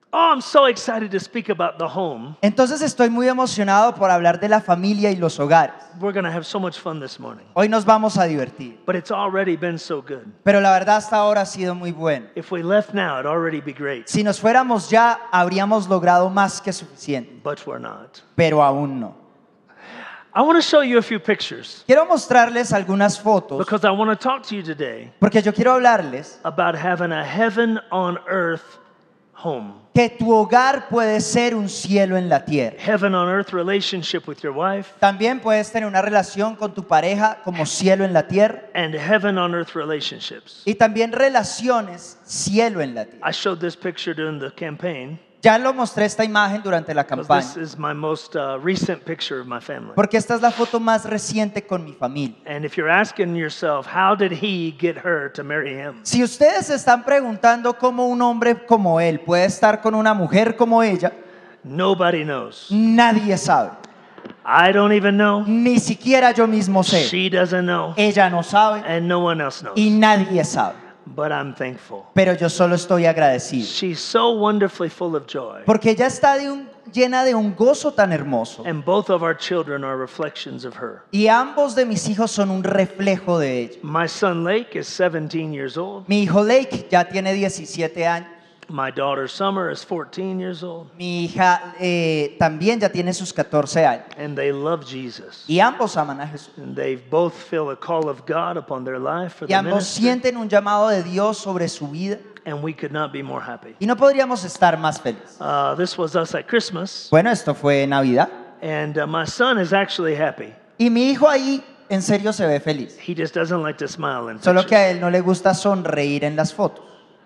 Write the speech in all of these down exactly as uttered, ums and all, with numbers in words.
Oh, I'm so excited to speak about the home. Entonces estoy muy emocionado por hablar de la familia y los hogares. We're going to have so much fun this morning. Hoy nos vamos a divertir. But it's already been so good. Pero la verdad hasta ahora ha sido muy bueno. If we left now, it'd already be great. Si nos fuéramos ya, habríamos logrado más que suficiente. But we're not. Pero aún no. I want to show you a few pictures Quiero mostrarles algunas fotos because I want to talk to you today porque yo quiero hablarles about having a heaven on earth home. que tu hogar puede ser un cielo en la tierra. Heaven on earth relationship with your wife También puedes tener una relación con tu pareja como cielo en la tierra and heaven on earth relationships. y también relaciones cielo en la tierra. I showed this picture during the campaign Ya lo mostré esta imagen durante la because campaña this is my most uh, recent picture of my family. porque esta es la foto más reciente con mi familia. And if you're asking yourself, how did he get her to marry him? Si ustedes se están preguntando cómo un hombre como él puede estar con una mujer como ella, Nobody knows. nadie sabe. I don't even know. Ni siquiera yo mismo sé. She doesn't know. Ella no sabe And no one else knows. y nadie sabe. But I'm thankful. Pero yo solo estoy agradecido She's so wonderfully full of joy. porque ella está de un, llena de un gozo tan hermoso And both of our children are reflections of her. y ambos de mis hijos son un reflejo de ella. My son Lake is seventeen years old. Mi hijo Lake ya tiene diecisiete años. My daughter Summer is fourteen years old. Mi hija eh, también ya tiene sus catorce años And they love Jesus. y ambos aman a Jesús. And they both feel a call of God upon their life for Y the ambos ministry. sienten un llamado de Dios sobre su vida And we could not be more happy. y no podríamos estar más felices. Uh, this was us at Christmas. Bueno, esto fue Navidad And uh, my son is actually happy. y mi hijo ahí en serio se ve feliz. He just doesn't like to smile in Solo que pictures. a él no le gusta sonreír en las fotos.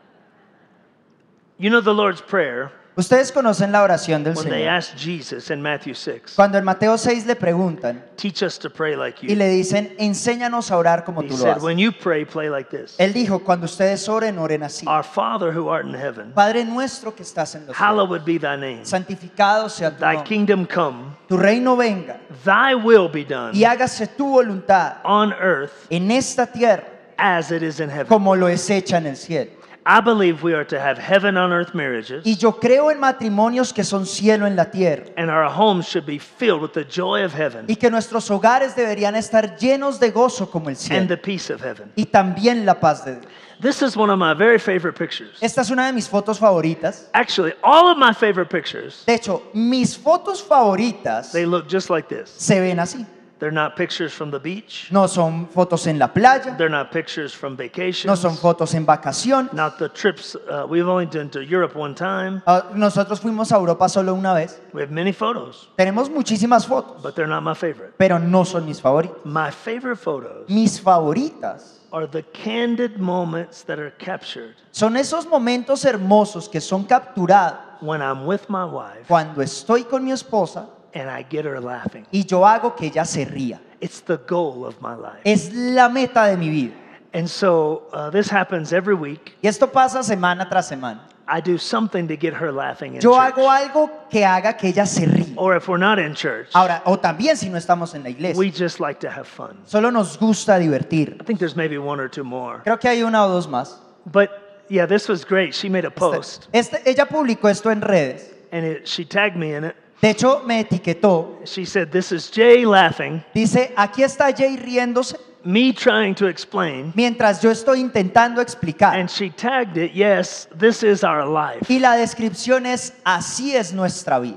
You know the Lord's Prayer Ustedes conocen la oración del when they Señor. asked Jesus in Matthew six, Cuando en Mateo seis le preguntan teach us to pray like y you. le dicen, enséñanos a orar como He tú lo said, haces. when you pray, play like this. Él dijo, cuando ustedes oren, oren así. Our Father who art in heaven, Padre nuestro que estás en los cielos, hallowed be thy name. santificado sea tu Thy nombre. kingdom come, Tu reino venga thy will be done y hágase tu voluntad on earth en esta tierra as it is in heaven. como lo es hecha en el cielo. I believe we are to have heaven on earth marriages, Y yo creo en matrimonios que son cielo en la tierra and our homes should be filled with the joy of heaven y que nuestros hogares deberían estar llenos de gozo como el and cielo the peace of heaven. y también la paz de Dios. This is one of my very favorite pictures. Esta es una de mis fotos favoritas. Actually, all of my favorite pictures, De hecho, mis fotos favoritas they look just like this. se ven así. They're not pictures from the beach. No son fotos en la playa, They're not pictures from vacations. no son fotos en vacación. Not the trips. Uh, we've only been to Europe one time. Ah, nosotros fuimos a Europa solo una vez. We have many photos, Tenemos muchísimas fotos, but they're not my favorite. pero no son mis favoritas. My favorite photos Mis favoritas are the candid moments that are captured son esos momentos hermosos que son capturados when I'm with my wife cuando estoy con mi esposa and I get her laughing. y yo hago que ella se ría. It's the goal of my life. Es la meta de mi vida. And so uh, this happens every week. Y esto pasa semana tras semana. I do something to get her laughing in Yo church. hago algo que haga que ella se ría. Or if we're not in church, Ahora, o también si no estamos en la we iglesia, just like to have fun. solo nos gusta divertir. I think there's maybe one or two more. Creo que hay una o dos más. But yeah, this was great. She made a post Este, ella publicó esto en redes. and it, she tagged me in it. De hecho, me etiquetó. She said, this is Jay laughing, Dice, aquí está Jay riéndose me trying to explain. mientras yo estoy intentando explicar. And she tagged it, yes, this is our life. Y la descripción es, así es nuestra vida.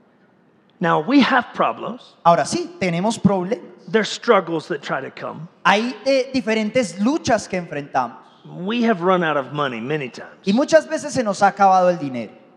Now, we have problems. Ahora sí, tenemos problemas. There's struggles that try to come. Hay eh, diferentes luchas que enfrentamos. We have run out of money many times. Y muchas veces se nos ha acabado el dinero.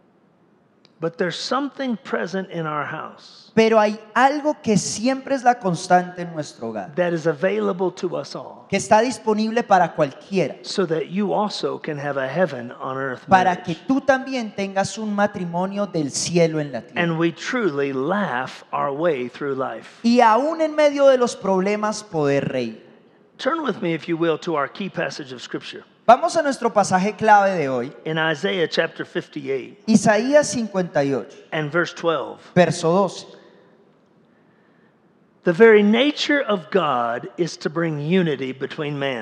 But there's something present in our house Pero hay algo que siempre es la constante en nuestro hogar, that is available to us all, que está disponible para cualquiera, so that you also can have a heaven on earth para que marriage. tú también tengas un matrimonio del cielo en la tierra. And we truly laugh our way through life. Y aún en medio de los problemas poder reír. Turn with me, if you will, to our key passage of Scripture. Vamos a nuestro pasaje clave de hoy, In Isaiah chapter fifty-eight Isaías cincuenta y ocho, and verse twelve. verso doce. The very nature of God is to bring unity between men.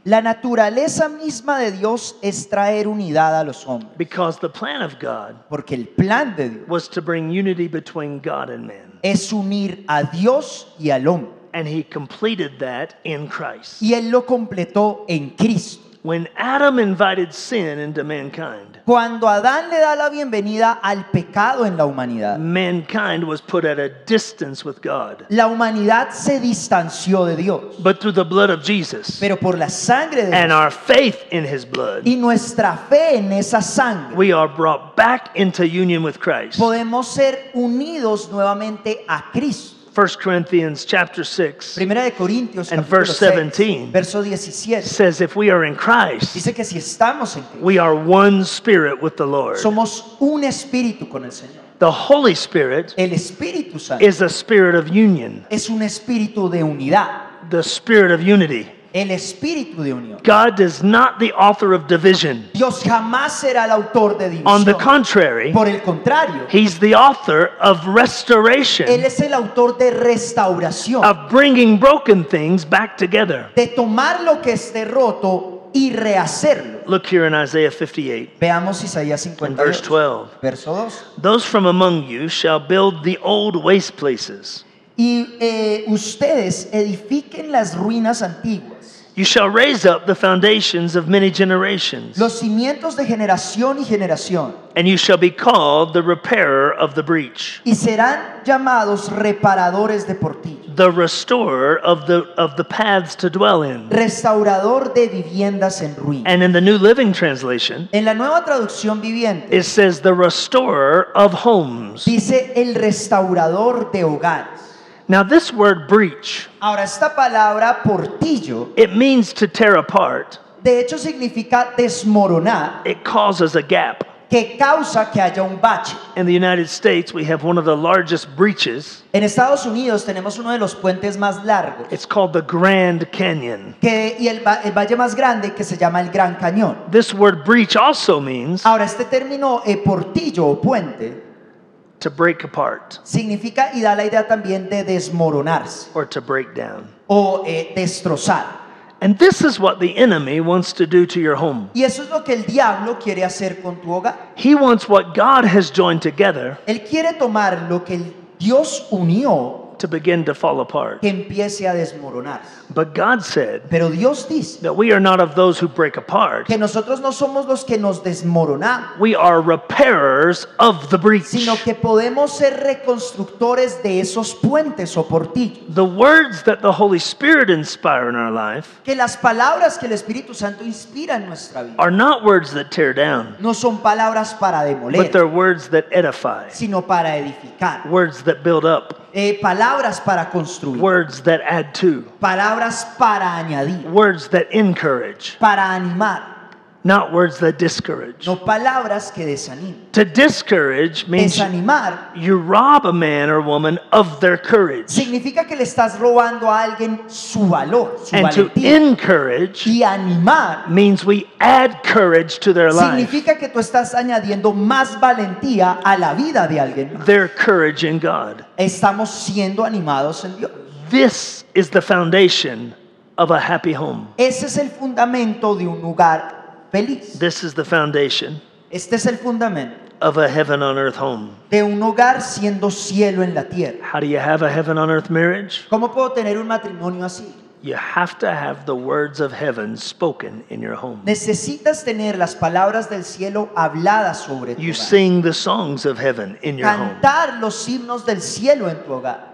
La naturaleza misma de Dios es traer unidad a los hombres, because the plan of God porque el plan de Dios was to bring unity between God and man. es unir a Dios y al hombre. And he completed that in Christ. Y Él lo completó en Cristo. When Adam invited sin into mankind, Cuando Adán le da la bienvenida al pecado en la humanidad, mankind was put at a distance with God. la humanidad se distanció de Dios. But through the blood of Jesus Pero por la sangre de and Dios our faith in his blood, y nuestra fe en esa sangre, we are brought back into union with Christ. podemos ser unidos nuevamente a Cristo. First Corinthians chapter six Primera de Corintios And capítulo verse seis, seventeen verso diecisiete. says, if we are in Christ, Dice que si estamos en Cristo, we are one spirit with the Lord. somos un espíritu con el Señor. The Holy Spirit El Espíritu Santo is a spirit of union, es un espíritu de unidad, the spirit of unity. el espíritu de unión. God is not the author of division. Dios jamás será el autor de On the división. contrary, Por el contrario, he's the author of Él restoration, es el autor de restauración, of bringing broken things back together. de tomar lo que esté roto y rehacerlo. Look here in Isaiah fifty-eight Veamos Isaías and cincuenta y verse ocho, twelve. verso dos. Those from among you shall build the old waste places. Y eh, ustedes edifiquen las ruinas antiguas, You shall raise up the foundations of many generations, los cimientos de generación y generación, and you shall be called the repairer of the breach, y serán llamados reparadores de portillo, the restorer of the of the paths to dwell in. restaurador de viviendas en ruinas. And in the New Living Translation, En la nueva traducción viviente it says the restorer of homes. dice el restaurador de hogares. Now this word breach, Ahora, esta palabra portillo, it means to tear apart. de hecho significa desmoronar, It causes a gap. que causa que haya un bache. In the United States, we have one of the largest breaches. En Estados Unidos tenemos uno de los puentes más largos, It's called the Grand Canyon. que, y el, va- el valle más grande, que se llama el Gran Cañón. This word breach also means Ahora, este término eh, portillo o puente to break apart significa y da la idea también de desmoronarse or to break down. o eh, destrozar. And this is what the enemy wants to do to your home. Y eso es lo que el diablo quiere hacer con tu hogar. He wants what God has joined together Él quiere tomar lo que el Dios unió, to begin to fall apart. que empiece a desmoronarse. But God said Pero Dios dice that we are not of those who break apart. que nosotros no somos los que nos desmoronamos, We are repairers of the breach. sino que podemos ser reconstructores de esos puentes o portillos. The words that the Holy Spirit inspire in our life Que las palabras que el Espíritu Santo inspira en nuestra vida are not words that tear down, no son palabras para but demoler, they're words that edify, sino para edificar. words that build up, Eh, palabras para construir, words that add to, palabras para añadir, words that encourage, para animar, not words that discourage. no palabras que desaniman. To discourage means Desanimar you rob a man or woman of their courage. significa que le estás robando a alguien su valor, su And to valentía. encourage Y animar means we add courage to their life, significa que tú estás añadiendo más valentía a la vida de alguien más. their courage in God. Estamos siendo animados en Dios. This is the foundation of a happy home. Ese es el fundamento de un lugar feliz. This is the foundation Este es el fundamento of a heaven on earth home. de un hogar siendo cielo en la tierra. How do you have a heaven on earth marriage? ¿Cómo puedo tener un matrimonio así? You have to have the words of heaven spoken in your home. Necesitas tener las palabras del cielo habladas sobre tu You hogar. sing the songs of heaven in your home. Cantar los himnos del cielo en tu hogar.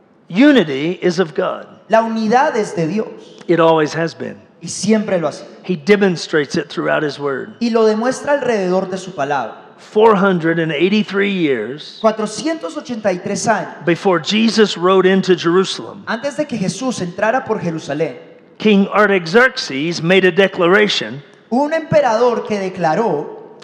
Unity is of God. La unidad es de Dios It always has been. y siempre lo hace. He demonstrates it throughout his word. Y lo demuestra alrededor de su palabra. four hundred eighty-three years cuatrocientos ochenta y tres años before Jesus rode into Jerusalem, antes de que Jesús entrara por Jerusalén, King Artaxerxes made a declaration hubo un emperador que declaró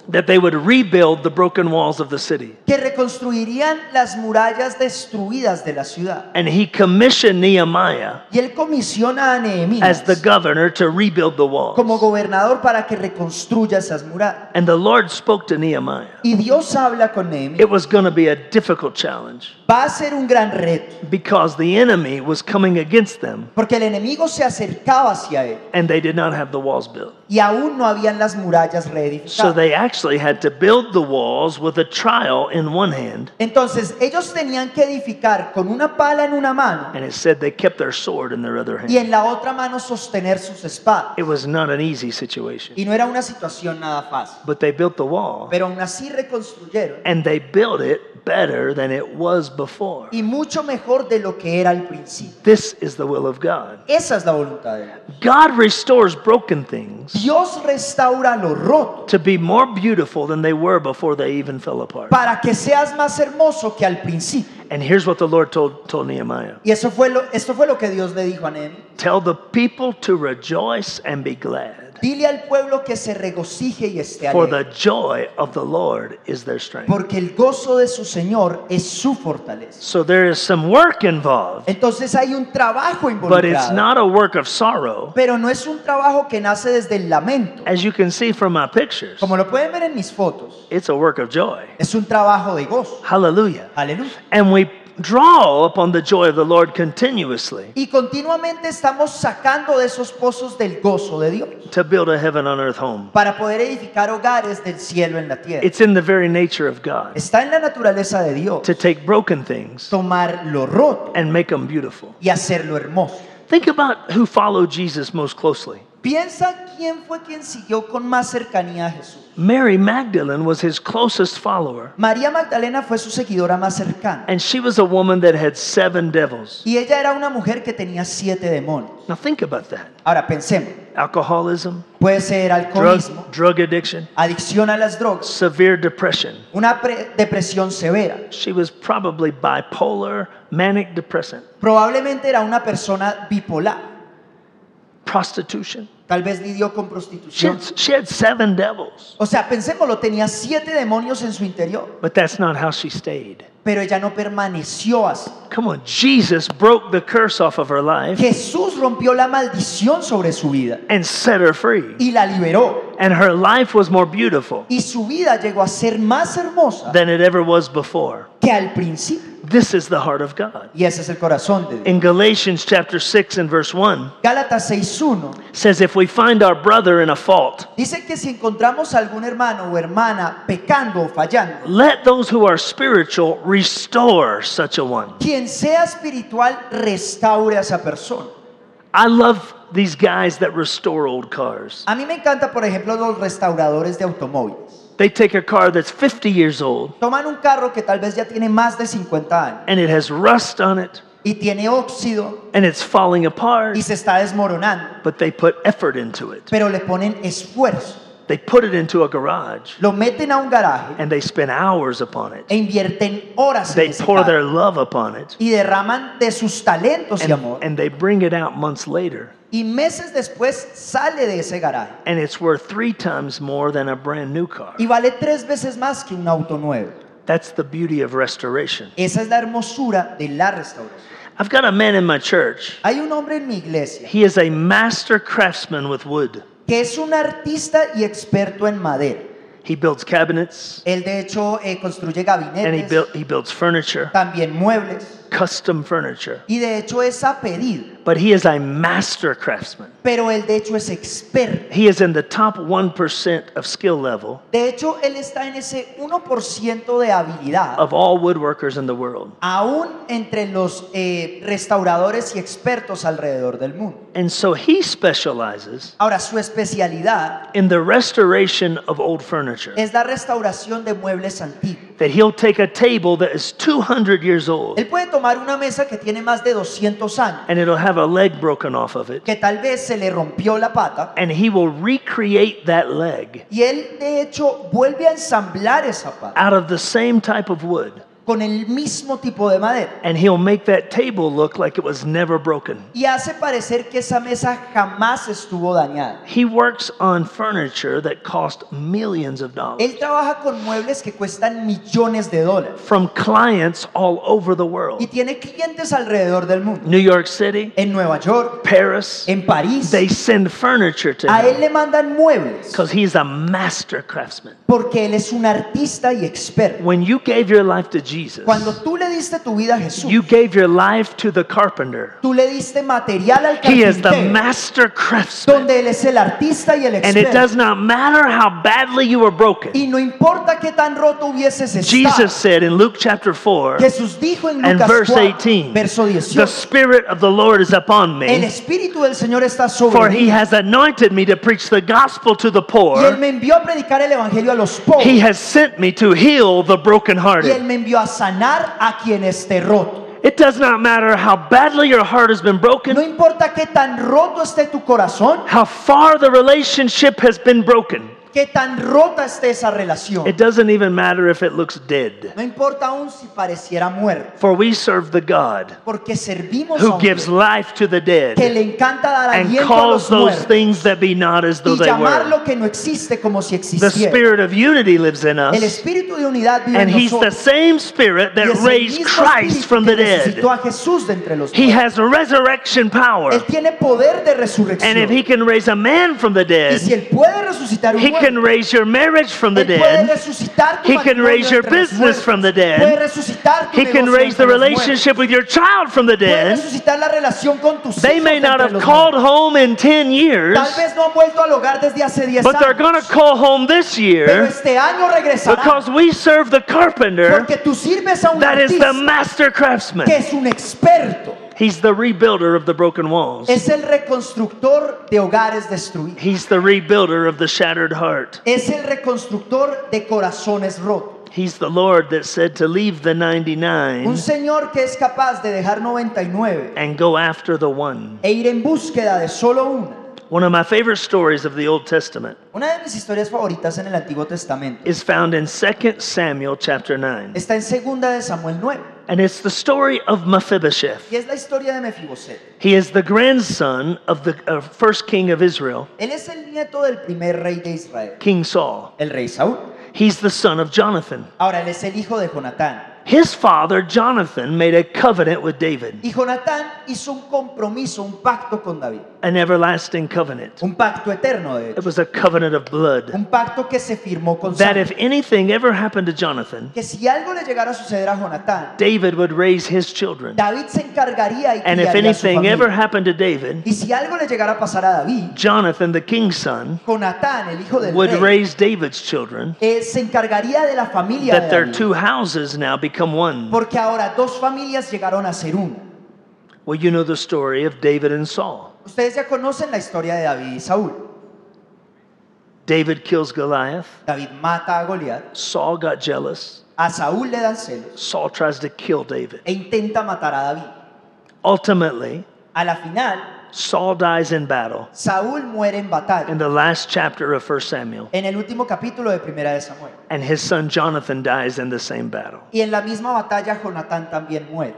that they would rebuild the broken walls of the city. que reconstruirían las murallas destruidas de la ciudad. And he commissioned Nehemiah Y él comisiona a as Nehemías the governor to rebuild the walls. como gobernador para que reconstruya esas murallas. And the Lord spoke to Nehemiah. Y Dios habla con Nehemías. It was going to be a difficult challenge Va a ser un gran reto, because the enemy was coming against them porque el enemigo se acercaba hacia él and they did not have the walls built. y aún no habían las murallas So reedificadas. they actually had to build the walls with a trowel in one hand, Entonces ellos tenían que edificar con una pala en una mano and it said they kept their sword in their other y hand. en la otra mano sostener sus espadas. It was not an easy situation, Y no era una situación nada fácil, but they built the wall pero aún así reconstruyeron and they built it better than it was before. y mucho mejor de lo que era al principio. This is the will of God. Esa es la voluntad de Dios. God restores broken things Dios restaura lo roto to be more beautiful than they were before they even fell apart. para que seas más hermoso que al principio. And here's what the Lord told, told Nehemiah. Y eso fue lo, esto fue lo que Dios le dijo a Nehemías. Tell the people to rejoice and be glad, Dile al pueblo que se regocije y esté for alegre, the joy of the Lord is their strength. porque el gozo de su Señor es su fortaleza. So there is some work involved, Entonces hay un trabajo but it's involucrado, not a work of sorrow. pero no es un trabajo que nace desde el lamento. As you can see from my pictures, Como lo pueden ver en mis fotos, it's a work of joy. es un trabajo de gozo. Hallelujah. Aleluya. And we draw upon the joy of the Lord continuously Y continuamente estamos sacando de esos pozos del gozo de Dios to build a heaven on earth home. para poder edificar hogares del cielo en la tierra. It's in the very nature of God Está en la naturaleza de Dios to take broken things tomar lo roto and make them beautiful. y hacerlo hermoso. Think about who followed Jesus most closely. Piensa quién fue quien siguió con más cercanía a Jesús. Mary Magdalene was his closest follower, María Magdalena fue su seguidora más cercana and she was a woman that had seven devils. y ella era una mujer que tenía siete demonios. Now think about that. Ahora pensemos, Alcoholism, puede ser drug, alcoholismo, drug addiction, adicción a las drogas, severe depression. una pre- depresión severa. She was probably bipolar, manic depressant, Probablemente era una persona bipolar. prostitution. Tal vez lidió con She prostitución. had, she had seven devils, O sea, pensémoslo, tenía siete demonios en su interior, but that's not how she stayed. pero ella no permaneció así. Come on, Jesus broke the curse off of her life Jesús rompió la maldición sobre su vida and set her free. y la liberó. And her life was more beautiful Y su vida llegó a ser más hermosa than it ever was before. que al principio. This is the heart of God. Y ese es el corazón de Dios. In Galatians chapter six and verse one Gálatas seis uno says, if we find our brother in a fault, dice que si encontramos a algún hermano o hermana pecando o fallando, let those who are spiritual restore such a one. quien sea espiritual restaure a esa persona. I love these guys that restore old cars. A mí me encanta, por ejemplo, los restauradores de automóviles. They take a car that's fifty years old Toman un carro que tal vez ya tiene más de cincuenta años and it has rust on it y tiene óxido and it's falling apart, y se está desmoronando, but they put effort into it. pero le ponen esfuerzo. They put it into a garage Lo meten a un garaje and they spend hours upon it. e invierten horas en They ese pour carro their love upon it y derraman de sus talentos y and, amor. and they bring it out months later. Y meses después sale de ese garaje And it's worth three times more than a brand new car. y vale tres veces más que un auto nuevo. That's the beauty of restoration. Esa es la hermosura de la restauración. I've got a man in my church. Hay un hombre en mi iglesia He is a master craftsman with wood. que es un artista y experto en madera. He builds cabinets Él de hecho eh, construye and he, gabinetes, built, he builds furniture, también muebles, custom furniture. y de hecho es a pedido, But he is a master craftsman. pero él de hecho es experto. He is in the top one percent of skill level De hecho, él está en ese uno por ciento de habilidad, of all woodworkers in the world. aún entre los eh, restauradores y expertos alrededor del mundo. And so he specializes Ahora, su especialidad in the restoration of old furniture. es la restauración de muebles antiguos. That he'll take a table that is two hundred years old Él puede tomar una mesa que tiene más de doscientos años, and it'll have a leg broken off of it. que tal vez se le rompió la pata, And he will recreate that leg y él de hecho vuelve a ensamblar esa pata out of the same type of wood con el mismo tipo de madera. And he'll make that table look like it was never broken. Y hace parecer que esa mesa jamás estuvo dañada. He works on furniture that cost millions of dollars Él trabaja con muebles que cuestan millones de dólares. from clients all over the Y world. tiene clientes alrededor del mundo. New York City, En Nueva York, Paris, en París. they send furniture to A él him le mandan muebles because he's a master craftsman. porque él es un artista y experto. When you gave your life to Jesus, Cuando tú le diste tu vida a Jesús, you gave your life to the carpenter. tú le diste material al He is the carpintero, master craftsman. donde él es el artista y el And it experto. does not matter how badly you were broken. Y no importa qué tan roto hubieses Jesus estado. said in Luke chapter four Jesús dijo en and Lucas verse cuatro, eighteen, verso the dieciocho, Spirit of the Lord is upon el me, Espíritu del Señor está for sobre he mí has anointed me to preach the gospel to the y él poor. me envió a predicar el Evangelio a los He pobres has sent me to heal the y él brokenhearted. me envió a sanar a quien esté roto. It does not matter how badly your heart has been No broken, importa qué tan roto esté tu corazón, how far the relationship has been broken. qué tan rota esté esa relación. It doesn't even matter if it looks dead. No importa aún si pareciera muerto, For we serve the God porque servimos a who un gives Dios life to the que dead le encanta dar and aliento a calls los those muertos things that be not as though y they llamar were. lo que no existe como si The existiera. spirit of unity lives in El us, espíritu de unidad vive and en he's the nosotros. same spirit Y that es el raised mismo Christ espíritu from que the resucitó dead. a Jesús de entre los He muertos. has resurrection power. Él tiene poder de And if resurrección. he can raise a man from the Y si dead, él puede resucitar un he can muerto, raise your marriage from the él puede dead. resucitar tu He can matrimonio raise your entre los business muertos. from the Puede dead. resucitar tu He can negocio raise the entre los muertos. relationship with your child from the Puede dead. resucitar la relación con tus They hijos may de not entre have los called muertos. home in ten years, Tal vez no han vuelto al hogar desde hace diez but they're años, going to call home this pero year este año regresarán because we serve the carpenter porque tú sirves a un that is the artista master craftsman. que es un experto. He's the rebuilder of the broken walls. Es el reconstructor de hogares destruidos. He's the rebuilder of the shattered heart. Es el reconstructor de corazones rotos. He's the Lord that said to leave the Un ninety-nine Señor que es capaz de dejar noventa y nueve and go after the one. e ir en búsqueda de solo una. One of my favorite stories of the Old Testament Una de mis historias favoritas en el Antiguo Testamento is found in Second Samuel chapter nine. está en segunda de Samuel nueve And it's the story of Mephibosheth. y es la historia de Mefiboset. He is the grandson of the uh, first king of Israel, Él es el nieto del primer rey de Israel, King Saul. el rey Saúl. He's the son of Jonathan. Ahora él es el hijo de Jonatán. His father, Jonathan, made a covenant with David, Y Jonatán hizo un compromiso, un pacto con David, an everlasting covenant. un pacto eterno de It hecho, was a covenant of blood. un pacto que se firmó con That sangre. if anything ever happened to Jonathan, Que si algo le llegara a suceder a Jonatán, David would raise his children. David se encargaría y And if criaría a su anything ever familia. happened to David, Y si algo le llegara a pasar a David, Jonathan, the king's son, Jonatán, el hijo del would rey, raise David's children, eh, se encargaría de la familia that de their David. two houses now become one. Porque ahora dos familias llegaron a ser una. Well, you know the story of David and Saul. Ustedes ya conocen la historia de David y Saúl. David kills Goliath. David mata a Goliat, Saul got jealous. a Saúl le dan celos Saul tries to kill David. e intenta matar a David. Ultimately, A la final, Saul dies in battle Saúl muere en in batalla the last chapter of First Samuel. en el último capítulo de Primera de Samuel. And his son Jonathan dies in the same battle. Y en la misma batalla Jonatán también muere.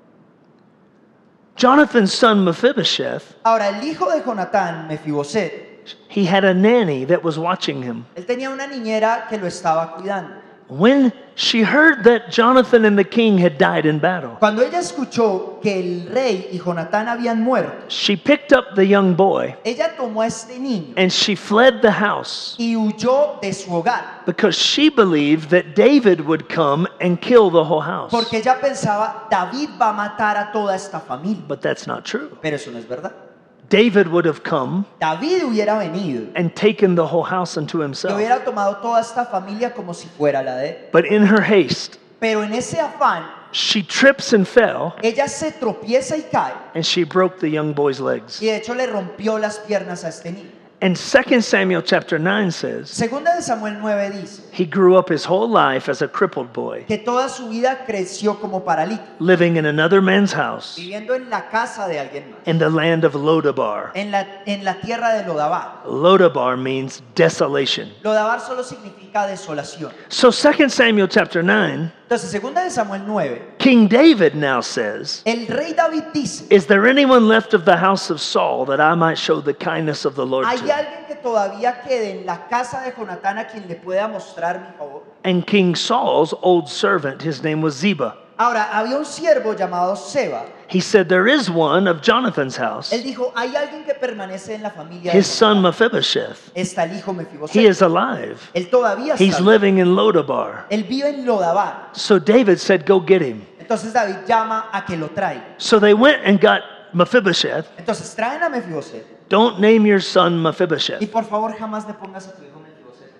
Jonathan's son Mephibosheth, Ahora, el hijo de Jonatán, Mefiboset, he had a nanny that was watching him. él tenía una niñera que lo estaba cuidando. When she heard that Jonathan and the king had died in battle, Cuando ella escuchó que el rey y Jonatán habían muerto, she picked up the young boy ella tomó a este niño and she fled the house y huyó de su hogar, because she believed that David would come and kill the whole house. porque ella pensaba, David va a matar a toda esta familia. But that's not true. Pero eso no es verdad. David would have come David hubiera venido and taken the whole house unto y himself. hubiera tomado toda esta familia como si fuera la de él. But in her haste, Pero en ese afán, she trips and fell, ella se tropieza y cae, and she broke the young boy's legs. y de hecho le rompió las piernas a este niño. And Second Samuel chapter nine says, Segunda de Samuel nueve dice he grew up his whole life as a crippled boy, que toda su vida creció como paralítico, living in another man's house viviendo en la casa de alguien más, in the land of Lodabar. en la, en la tierra de Lodabar. Lodabar means desolation. Lodabar solo significa desolación. So Second Samuel chapter nine, Entonces, segunda de Samuel nueve, King David now says, el rey David dice, is there anyone left of the house of Saul that I might show the kindness of the Lord ¿hay to? alguien que todavía quede en la casa de Jonatán a quien le pueda mostrar mi favor? And King Saul's old servant, his name was Ziba. Ahora, había un siervo llamado Seba. He said, there is one of Jonathan's house, Él dijo, hay alguien que permanece en la familia his de son Jonatán. Mephibosheth. Está el hijo He Mefiboset. is alive. Él todavía He's está. living in Lodabar. Él vive en Lodabar. So David said, go get him. Entonces David llama a que lo traiga. So they went and got Mephibosheth. Entonces traen a Mefiboset. Don't name your son Y Mephibosheth. por favor jamás le pongas a tu hijo Mefiboset.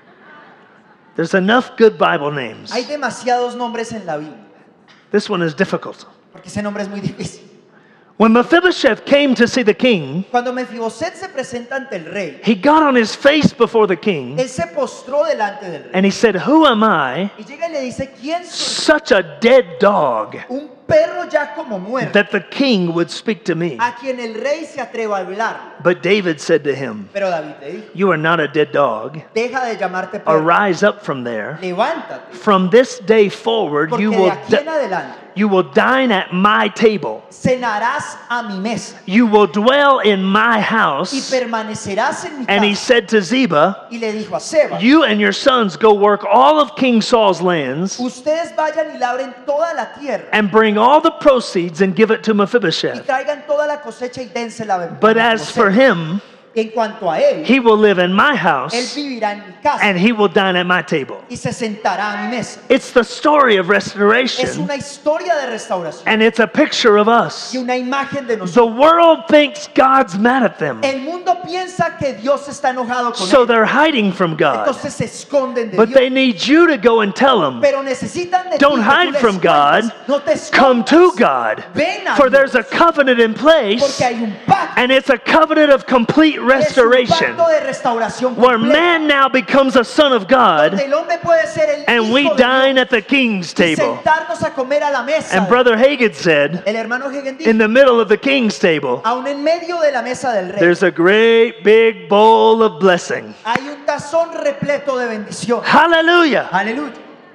There's enough good Bible names. Hay demasiados nombres en la Biblia, This one is difficult. porque ese nombre es muy difícil. When Mephibosheth came to see the king, Cuando Mefiboset se presenta ante el rey, he got on his face before the king él se postró delante del rey. and he said, who am I, Y llega y le dice, ¿quién soy? such a dead dog, Un perro ya como muerto, that the king would speak to me? a quien el rey se atreva a hablar. But David said to him, Pero David le dijo, you are not a dead dog. deja de llamarte perro, Arise up from there. levántate, From this day forward, porque you de will, aquí en di- adelante you will dine at my table. cenarás a mi mesa You will dwell in my y house. permanecerás en mi And he casa. said to Ziba, Y le dijo a Seba, you and your sons go work all of King Saul's lands ustedes vayan y labren toda la tierra and bring all the proceeds and give it to y Mephibosheth. traigan toda la cosecha y dénsela a But as for him, En cuanto a él, he will live in my él house vivirá en mi casa and he will dine at my table. y se sentará a mi mesa. It's the story of Es restoration, una historia de restauración and it's a picture of us. y una imagen de nosotros. The world thinks God's mad at them, El mundo piensa que Dios está enojado con so él, they're hiding from God. entonces se esconden de But Dios. they need you to go and tell them, Pero necesitan de don't ti que tú hide les from cuentes, God, no te come escondas, to God. ven a For Dios, there's a covenant in place, porque hay un pacto, and it's a covenant of complete es un restoration, pacto de restauración where completa, man now becomes a son of donde God, el hombre puede ser el and hijo we de dine Dios at the king's y table. sentarnos a comer a la mesa. And Brother Hagin said, El hermano Hagin dijo, in the middle of the king's table, aún en medio de la mesa del rey, there's a great big bowl of blessing. hay un tazón repleto de bendición. Hallelujah. Aleluya.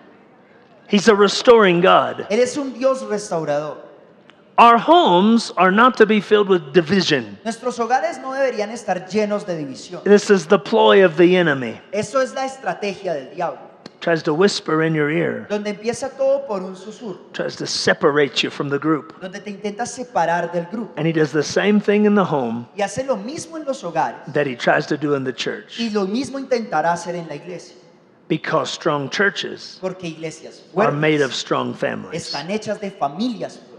He's a restoring God. Él es un Dios restaurador. Our homes are not to be filled with division. Nuestros hogares no deberían estar llenos de división. This is the ploy of the enemy. Eso es la estrategia del diablo, Tries to whisper in your ear, donde empieza todo por un susurro, tries to separate you from the group. donde te intenta separar del grupo. And he does the same thing in the home Y hace lo mismo en los hogares that he tries to do in the church. y lo mismo intentará hacer en la iglesia. Because strong churches Porque iglesias are made of fuertes strong families. están hechas de familias fuertes.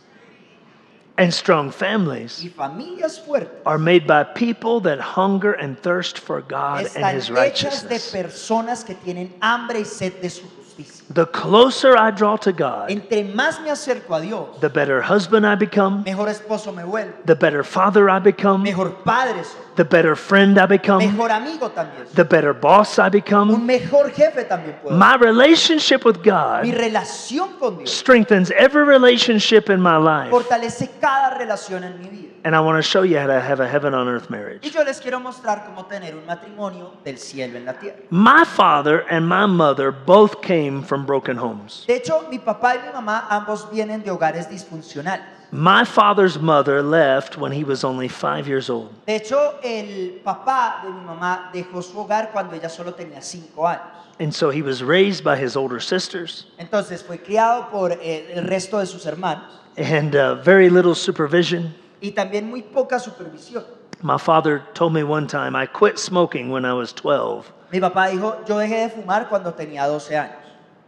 And strong Y families familias fuertes are made by people that hunger and thirst for God and están his hechas de righteousness. personas que tienen hambre y sed de su justicia. The closer I draw to God, Entre más me acerco a Dios, the better husband I become, mejor esposo me vuelvo, the better father I become, mejor padre soy, the better friend I become, mejor amigo también soy, the better boss I un become. mejor jefe también puedo. My relationship with Mi God relación con Dios strengthens every relationship in my life. fortalece cada relación en mi vida. And I want to show you how to have a heaven on earth Y marriage. yo les quiero mostrar cómo tener un matrimonio del cielo en la tierra. My father and my mother both came from broken homes. De hecho, mi papá y mi mamá ambos vienen de hogares disfuncionales. My father's mother left when he was only five years old. De hecho, el papá de mi mamá dejó su hogar cuando ella solo tenía cinco años. And so he was raised by his older sisters Entonces fue criado por eh, el resto de sus hermanos and uh, very little supervision. y también muy poca supervisión. My father told me one time, I quit smoking when I was twelve. Mi papá dijo, yo dejé de fumar cuando tenía doce años.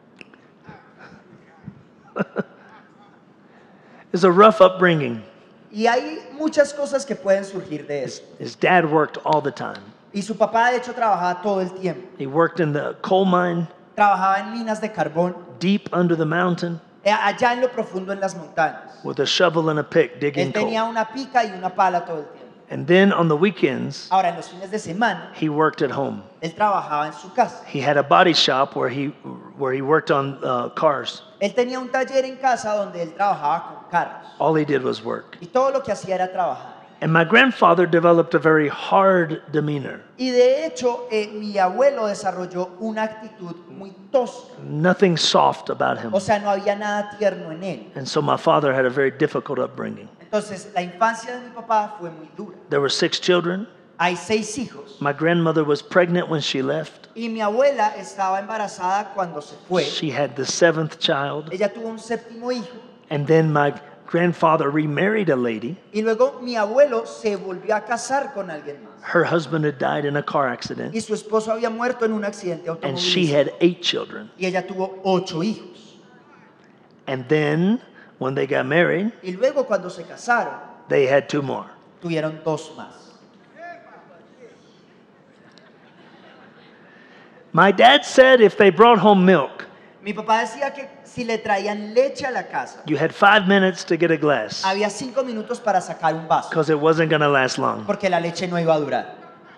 It's a rough upbringing. Y hay muchas cosas que pueden surgir de eso. His dad worked all the time. Y su papá, de hecho, trabajaba todo el tiempo. He worked in the coal mine Trabajaba en minas de carbón, deep under the mountain eh, allá en lo profundo en las montañas. with a shovel and a pick Él digging tenía coal. una pica y una pala todo el tiempo. And then on the weekends, Ahora, en los fines de semana, he worked at home. él trabajaba en su casa. He had a body shop where he where he worked on uh, cars. Él tenía un taller en casa donde él trabajaba con carros. All he did was work. Y todo lo que hacía era trabajar. And my grandfather developed a very hard demeanor. Y de hecho, eh, mi abuelo desarrolló una actitud muy tosca. Nothing soft about him. O sea, no había nada tierno en él. And so my father had a very difficult upbringing. Entonces, la infancia de mi papá fue muy dura. There were six children. Hay seis hijos. My grandmother was pregnant when she left. Y mi abuela estaba embarazada cuando se fue. She had the seventh child. Ella tuvo un séptimo hijo. And then my grandfather remarried a lady. Y luego mi abuelo se volvió a casar con alguien más. Her husband had died in a car accident. Y su esposo había muerto en un accidente And she automovilístico. had eight children. Y ella tuvo ocho hijos. And then when they got married, Y luego cuando se casaron, they had two more. tuvieron dos más. My dad said if they brought home milk, Mi papá decía que si le traían leche a la casa, you had five minutes to get a glass había cinco minutos para sacar un vaso, because it wasn't going to last long. porque la leche no iba a durar.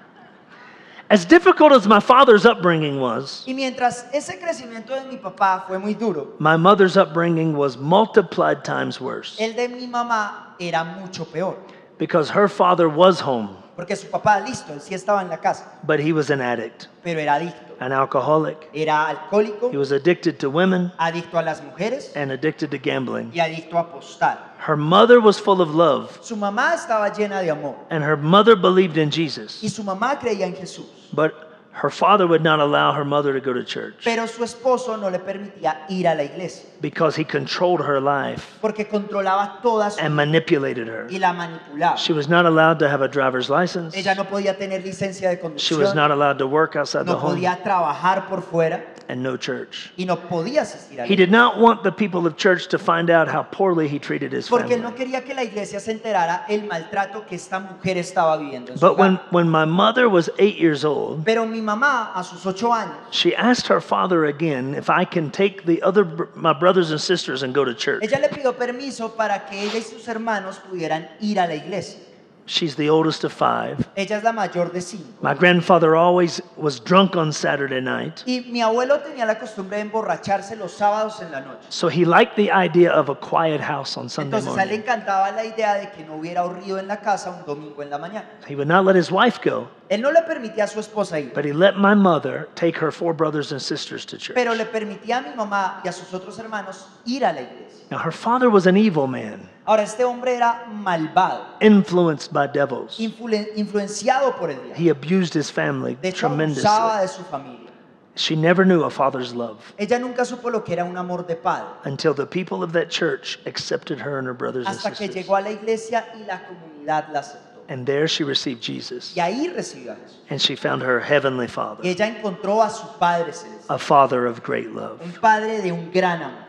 As difficult as my father's upbringing was, Y mientras ese crecimiento de mi papá fue muy duro, my mother's upbringing was multiplied times worse el de mi mamá era mucho peor, because her father was home, porque su papá, listo, él sí estaba en la casa, but he was an addict, pero era adicto. an alcoholic. Era alcohólico, He was addicted to women adicto a las mujeres and addicted to gambling. y adicto a apostar. Her mother was full of love, Su mamá estaba llena de amor and her mother believed in Jesus, y su mamá creía en Jesús, but her father would not allow her mother to go to church pero su esposo no le permitía ir a la iglesia because he controlled her life porque controlaba toda su and manipulated her. y la manipulaba. She was not allowed to have a driver's license. Ella no podía tener licencia de She was conducción, not allowed to work outside the no home, podía trabajar por fuera and no church. y no podía asistir a la He iglesia did not want the people of church to find out how poorly he treated his porque él no family. quería que la iglesia se enterara el maltrato que esta mujer estaba viviendo en su But when, hogar. when my mother was eight years old, Pero mi mamá a sus ocho años, she asked her father again if I can take the other br- my brothers and sisters and go to church. ella le pidió permiso para que ella y sus hermanos pudieran ir a la iglesia. She's the oldest of five. Ella es la mayor de cinco. My grandfather always was drunk on Saturday night, Y mi abuelo tenía la costumbre de emborracharse los sábados en la noche. so he liked the idea of a quiet house on Sunday Entonces a él le morning. encantaba la idea de que no hubiera ruido en la casa un domingo en la mañana. He would not let his wife go, Él no le permitía a su esposa ir, but he let my mother take her four brothers and sisters to church. pero le permitía a mi mamá y a sus otros hermanos ir a la iglesia. Now, her father was an evil man, Ahora, este hombre era malvado, influenced by devils. influ- influenciado por el diablo. He abused his family De hecho, abusaba tremendously. de su familia. She never knew a father's love Ella nunca supo lo que era un amor de padre, until the people of that church accepted her and her brothers and hasta que sisters. llegó a la iglesia y la comunidad la aceptó. And there she received Jesus, Y ahí recibió a Jesús. and she found her heavenly Y father, ella encontró a su Padre Celestial, a father of great love. un Padre de un gran amor.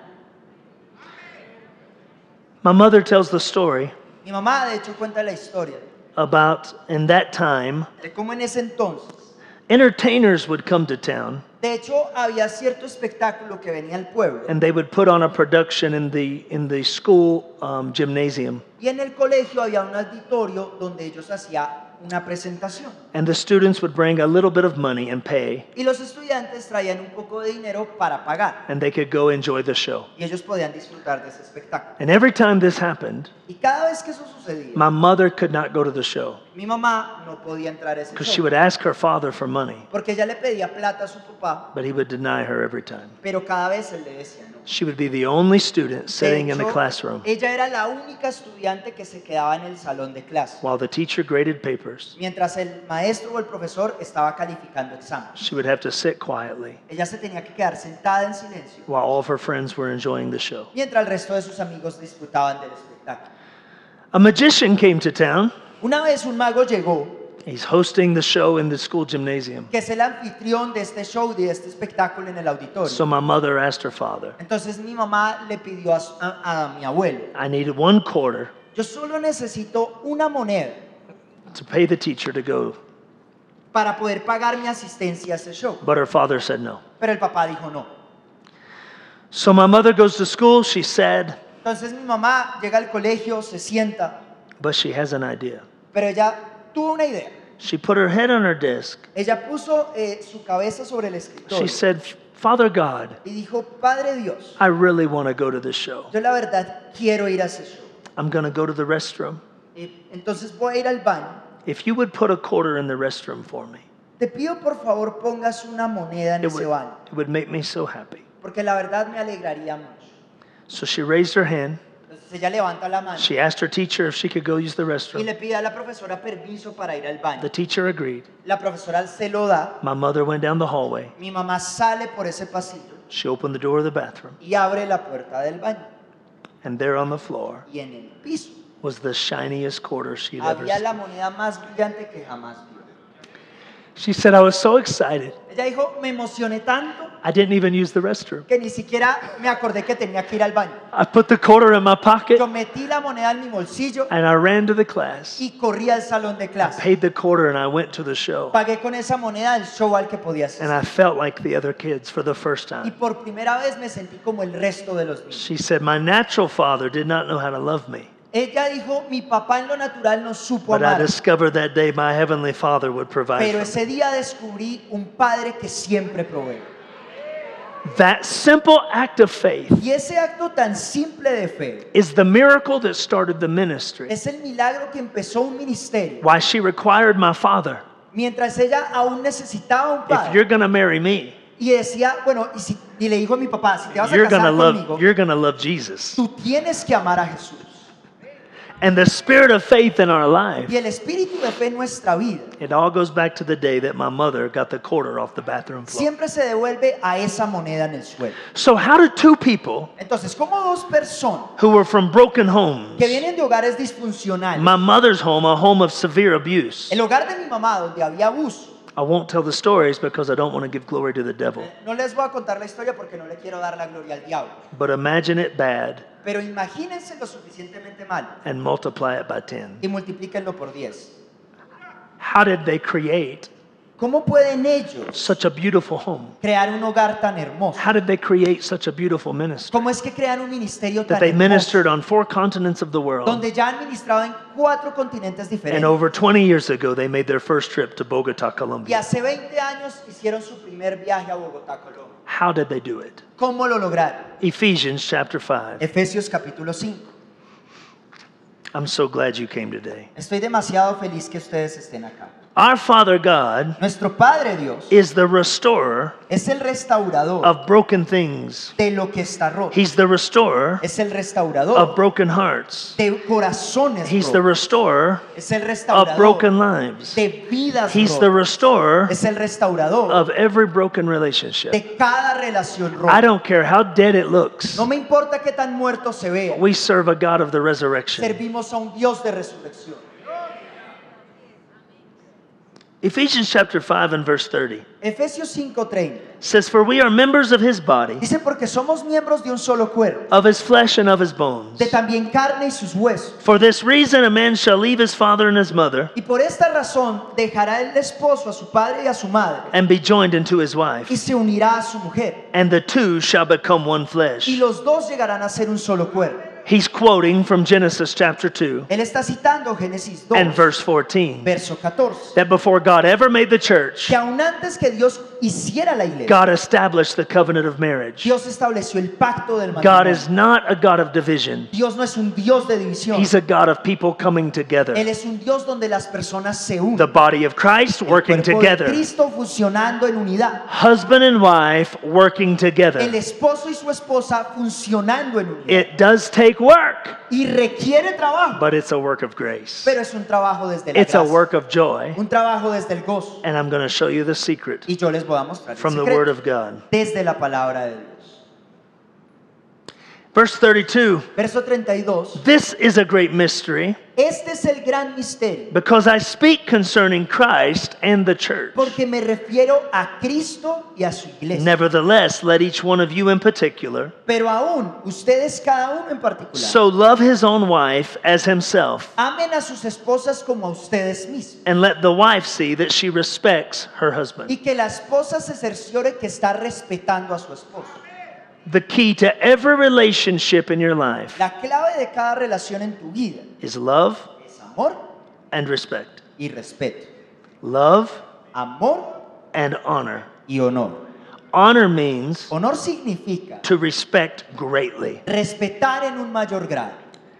My mother tells the story Mi mamá, de hecho, cuenta la historia about in that time, de cómo en ese entonces, entertainers would come to town de hecho, había cierto espectáculo que venía al pueblo. and they would put on a production in the in the school um, gymnasium, Y en el colegio había un auditorio donde ellos hacían una presentación. and the students would bring a little bit of money and pay, Y los estudiantes traían un poco de dinero para pagar. and they could go enjoy the show. Y ellos podían disfrutar de ese espectáculo. And every time this happened, Y cada vez que eso sucedía, my mother could not go to the show mi mamá no podía entrar a ese because she show. would ask her father for money, Porque ella le pedía plata a su papá, but he would deny her every time. pero cada vez él le decía no. She would be the only student De sitting in the hecho, classroom ella era la única estudiante que se quedaba en el salón de clase. while the teacher graded papers. Mientras el maestro o el profesor estaba calificando exámenes. She would have to sit quietly Ella se tenía que quedar sentada en silencio, while all of her friends were enjoying the show. mientras el resto de sus amigos disfrutaban del espectáculo. A magician came to town. Una vez un mago llegó, He's hosting the show in the school gymnasium. que es el anfitrión de este show, de este espectáculo en el auditorio. So my mother asked her father, Entonces mi mamá le pidió a, su- a- a mi abuelo, I needed one quarter yo solo necesito una moneda to pay the teacher to go. para poder pagar mi asistencia a ese show. But her father said no. Pero el papá dijo no. So my mother goes to school. She's sad, Entonces mi mamá llega al colegio, se sienta, but she has an idea. pero ella tuvo una idea. She put her head on her desk. Ella puso eh, su cabeza sobre el She escritorio said, Father God, y dijo, Padre Dios, I really want to go to this show. yo la verdad quiero ir a ese show. I'm going to go to the restroom. Eh, Entonces voy a ir al baño. If you would put a quarter in the restroom for me, Te pido por favor pongas una moneda en it ese would, baño, it would make me so happy. porque la verdad me alegraría mucho. So she raised her hand. Entonces ella levanta la mano She asked her teacher if she could go use the y restroom. le pide a la profesora permiso para ir al The baño. teacher agreed. La profesora se lo da. My mother went down the hallway. Mi mamá sale por ese pasillo She opened the door of the bathroom. y abre la puerta del baño. And there on the floor Y en el piso was the shiniest quarter she'd ever había seen. la moneda más brillante que jamás vio. She said, I was so excited. Ella dijo, me emocioné tanto I didn't even use the restroom. que ni siquiera me acordé que tenía que ir al baño. I put the quarter in my pocket Yo metí la moneda en mi bolsillo and I ran to the class. y corrí al salón de clase. Paid the quarter and I went to the show. Pagué con esa moneda el show al que podía And hacer. I felt like the other kids for the first Y time. por primera vez me sentí como el resto de los niños. She said, my natural father did not know how to love me. Ella dijo, mi papá en lo natural no supo But I amar. discovered that day my heavenly father would provide Pero for me. ese día descubrí un padre que siempre provee. That simple act of faith Y ese acto tan simple de fe is the miracle that started the ministry. es el milagro que empezó un ministerio. Why she required my father. Mientras ella aún necesitaba un If you're padre. going to marry me, Y decía, bueno, y, si- y le dijo a mi papá, si te vas a you're going to casar love conmigo, you're going to love Jesus. tú tienes que amar a Jesús. And the spirit of faith in our life, Y el espíritu de fe en nuestra vida it all goes back to the day that my mother got the quarter off the bathroom floor. siempre se devuelve a esa moneda en el suelo. So how did two people Entonces, como dos personas who were from broken homes, que vienen de hogares disfuncionales, my mother's home, a home of severe abuse, el hogar de mi mamá donde había abuso, I won't tell the stories because I don't want to give glory to the devil. no les voy a contar la historia porque no le quiero dar la gloria al diablo, But imagine it bad pero imagínense lo suficientemente mal and multiply it by ten. y multiplíquenlo por diez. How did they create ¿Cómo pueden ellos such a beautiful home? crear un hogar tan hermoso? How did they create such a beautiful ministry? ¿Cómo es que crean un ministerio That tan they hermoso ministered on four continents of the world. donde ya han ministrado en cuatro continentes And diferentes? over twenty years ago, they made their first trip to Bogota, Y Colombia. hace veinte años hicieron su primer viaje a Bogotá, Colombia. How did they do it? ¿Cómo lo lograron? Ephesians chapter five. Efesios capítulo cinco. I'm so glad you came today. Estoy demasiado feliz que ustedes estén acá. Our Father God Nuestro Padre Dios is the restorer es el restaurador of broken things. de lo que está roto. He's the restorer Es el of restaurador broken hearts. de corazones He's the rotos. restorer Es el of restaurador broken lives. de vidas He's the rotas. restorer Es el restaurador of every broken relationship. de cada relación I rota. don't care how dead it looks. No me importa qué tan muerto se vea. We serve a God of the resurrection. Servimos a un Dios de resurrección. Ephesians chapter five and verse thirty Efesios cinco treinta says, For we are members of his body, dice, porque somos miembros de un solo cuerpo, of his flesh and of his bones. de también carne y sus huesos. For this reason a man shall leave his father and his mother, Y por esta razón dejará el esposo a su padre y a su madre and be joined unto his y wife, se unirá a su mujer. and the two shall become one flesh. Y los dos llegarán a ser un solo cuerpo. He's quoting from Genesis chapter two Él está citando Génesis dos, and verse fourteen, verso catorce. that before God ever made the church, Que aun antes que Dios hiciera la iglesia, God established the covenant of marriage. Dios estableció el pacto del God matrimonio. is not a God of division. Dios no es un Dios de división. He's a God of people coming together. Él es un Dios donde las personas se unen. The body of Christ El working cuerpo de together. Cristo fusionando en unidad. Husband and wife working El together. esposo y su esposa funcionando en unidad. It does take work, Y requiere trabajo, but it's a work of grace. pero es un trabajo desde la It's a gracia. work of joy. Un trabajo desde el gozo. And I'm going to show you the secret Y yo les voy a mostrar el from the secreto Word of God. desde la palabra de Dios. Verse thirty-two, Verso treinta y dos. this is a great mystery Este es el gran misterio, because I speak concerning Christ and the church. porque me refiero a Cristo y a su iglesia. Nevertheless, let each one of you in particular Pero aún, ustedes cada uno en particular, so love his own wife as himself, amen a sus esposas como a ustedes mismos. and let the wife see that she respects her husband. Y que la esposa se cerciore que está respetando a su esposo. The key to every relationship in your life La clave de cada relación en tu vida is love es amor and respect. y respeto. Love Amor and honor. y honor. Honor means Honor significa to respect greatly. respetar en un mayor grado.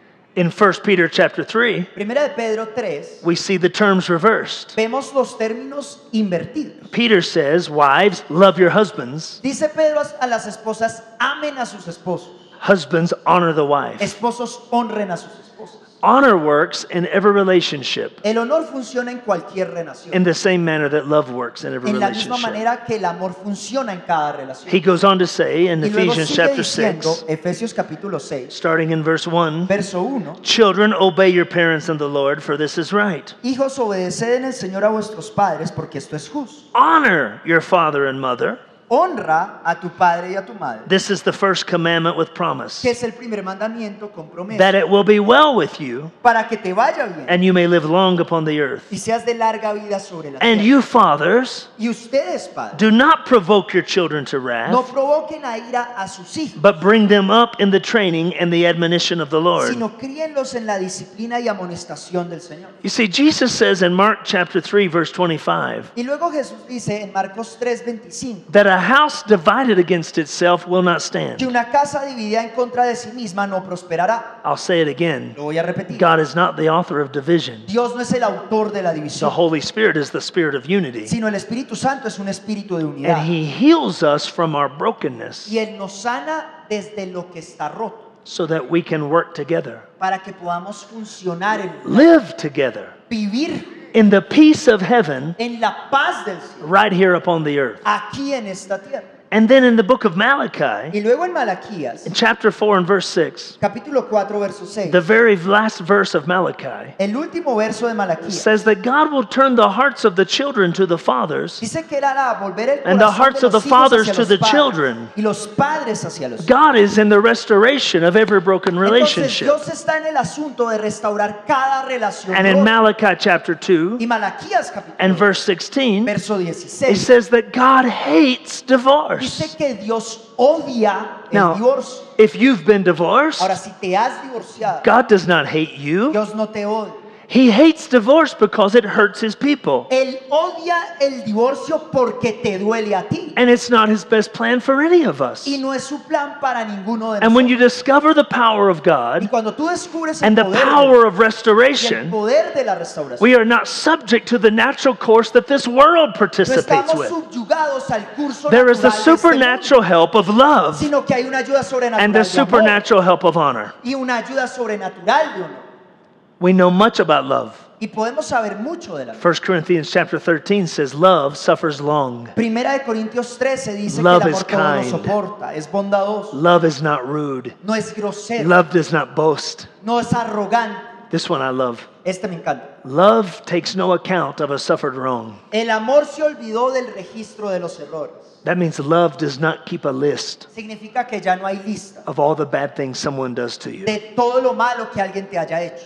In First Peter chapter three, Primera de Pedro tres, we see the terms reversed. vemos los términos invertidos. Peter says, wives, love your husbands. Dice Pedro a las esposas, amen a sus esposos. Husbands, honor the wife. Esposos, honren a sus esposas. Honor works in every relationship El honor funciona en cualquier relación. in the same manner that love works in every En la misma relationship. manera que el amor funciona en cada relación. He goes on to say in Y luego Ephesians sigue chapter diciendo, six, Efesios capítulo seis, starting in verse one, verso uno, children, obey your parents in the Lord, for this is right. hijos, obedeced en el Señor a vuestros padres, porque esto es justo. Honor your father and mother. Honra a tu padre y a tu madre, This is the first commandment with promise, que es el primer mandamiento con promesa, that it will be well with you para que te vaya bien and you may live long upon the earth. y seas de larga vida sobre la And tierra. you fathers, Y ustedes, padres, do not provoke your children to no wrath, provoquen a ira a sus hijos, but bring them up in the training and the admonition of the Lord. sino críenlos en la disciplina y amonestación del Señor. You see, Jesus says in Mark chapter three, verse twenty-five, Y luego Jesús dice en Marcos tres veinticinco that a house divided against itself will not que stand. una casa dividida en contra de sí misma no prosperará. I'll say it again. Lo voy a repetir. God is not the author of division. Dios no es el autor de la The división, Holy Spirit is the spirit of unity. sino el Espíritu Santo es un espíritu de And unidad. he heals us from our brokenness Y Él nos sana desde lo que está roto, so that we can work together, para que podamos funcionar en live together vivir in the peace of heaven en la paz del cielo, right here upon the earth. aquí en esta tierra. And then in the book of Malachi, Y luego en Malaquías, in chapter four and verse six, capítulo cuatro, verso seis, the very last verse of Malachi el último verso de Malaquías, says that God will turn the hearts of the children to the fathers, dice que Él hará volver el and the corazón hearts de of the los hijos fathers hacia to los the padres, children. y los padres hacia los hijos. God is in the restoration of every broken Entonces relationship. Dios está en el asunto de restaurar cada relación And in rota. Malachi chapter two Y Malaquías capítulo and dos, verse sixteen, verso it dieciséis, says that God hates divorce. dice que Dios odia el Now, divorcio. if you've been divorced, Ahora, si te has divorciado, God does not hate you. Dios no te odia. He hates divorce because it hurts his people. Él odia el divorcio porque te duele a ti. And it's not his best plan for any of us. Y no es su plan para ninguno de And when you nosotros. discover the power of Y God cuando tú descubres el and the poder, power of de, y el restoration, poder de la restauración, we are not subject to the natural course that this world no participates estamos with. subyugados al curso There is the natural de este mundo, supernatural help of love sino que hay una ayuda sobrenatural and the de amor supernatural help of honor. y una ayuda sobrenatural de honor. We know much about love. Y podemos saber mucho de la vida. First Corinthians chapter thirteen says love suffers long. Primera de Corintios trece dice Love que el is amor todo lo kind. soporta, es bondadoso, Love is not rude. no es grosero, Love does not boast. no es arrogante. This one I love. Este me encanta. Love takes no account of a suffered wrong. El amor se olvidó del registro de los errores. That means love does not keep a list Significa que ya no hay lista of all the bad things someone does to you. de todo lo malo que alguien te haya hecho.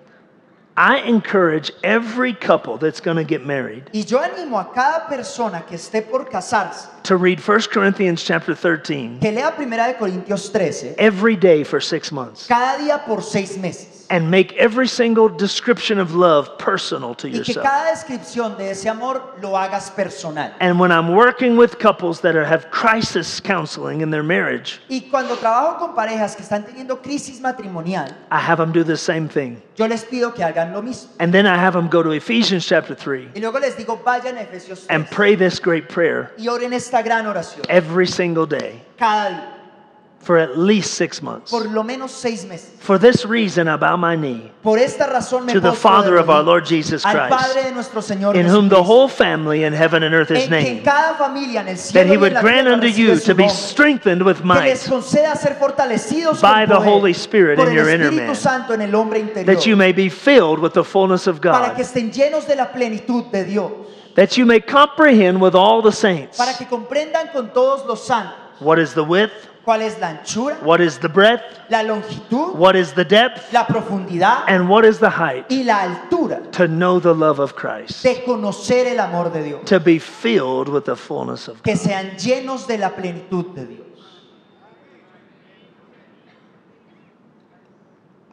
I encourage every couple that's going to get married Y yo animo a cada persona que esté por casarse to read First Corinthians chapter thirteen que lea Primera de Corintios trece every day for six months cada día por seis meses. and make every single description of love personal to Y que yourself. cada descripción de ese amor lo hagas personal. And when I'm working with couples that are, have crisis counseling in their marriage, Y cuando trabajo con parejas que están teniendo crisis matrimonial, I have them do the same thing. yo les pido que hagan lo mismo. And then I have them go to Ephesians chapter three Y luego les digo, vayan a Efesios and tres pray this great prayer y oren esta gran oración every single day cada día, for at least six months. por lo menos seis meses. For this reason, I bow my knee Por esta razón me to the postro de Father of our rodillas Lord Jesus al Christ, Padre de nuestro Señor in whom the Jesucristo, whole family in heaven and earth is en quien named, cada familia en el that cielo he y en would la grant tierra unto recibe you su to be nombre, strengthened with que les might, conceda ser fortalecidos by con the poder Holy Spirit por in el your inner Espíritu man, Santo en el hombre interior, that you may be filled with the fullness of para que God, estén llenos de la plenitud de Dios, that you may comprehend with all the saints para que comprendan con todos los santos what is the width, cuál es la anchura, what is the breadth, la longitud, what is the depth, la profundidad and what is the height, y la altura to know the love of Christ, de conocer el amor de Dios, to be filled with the fullness of God. que sean llenos de la plenitud de Dios.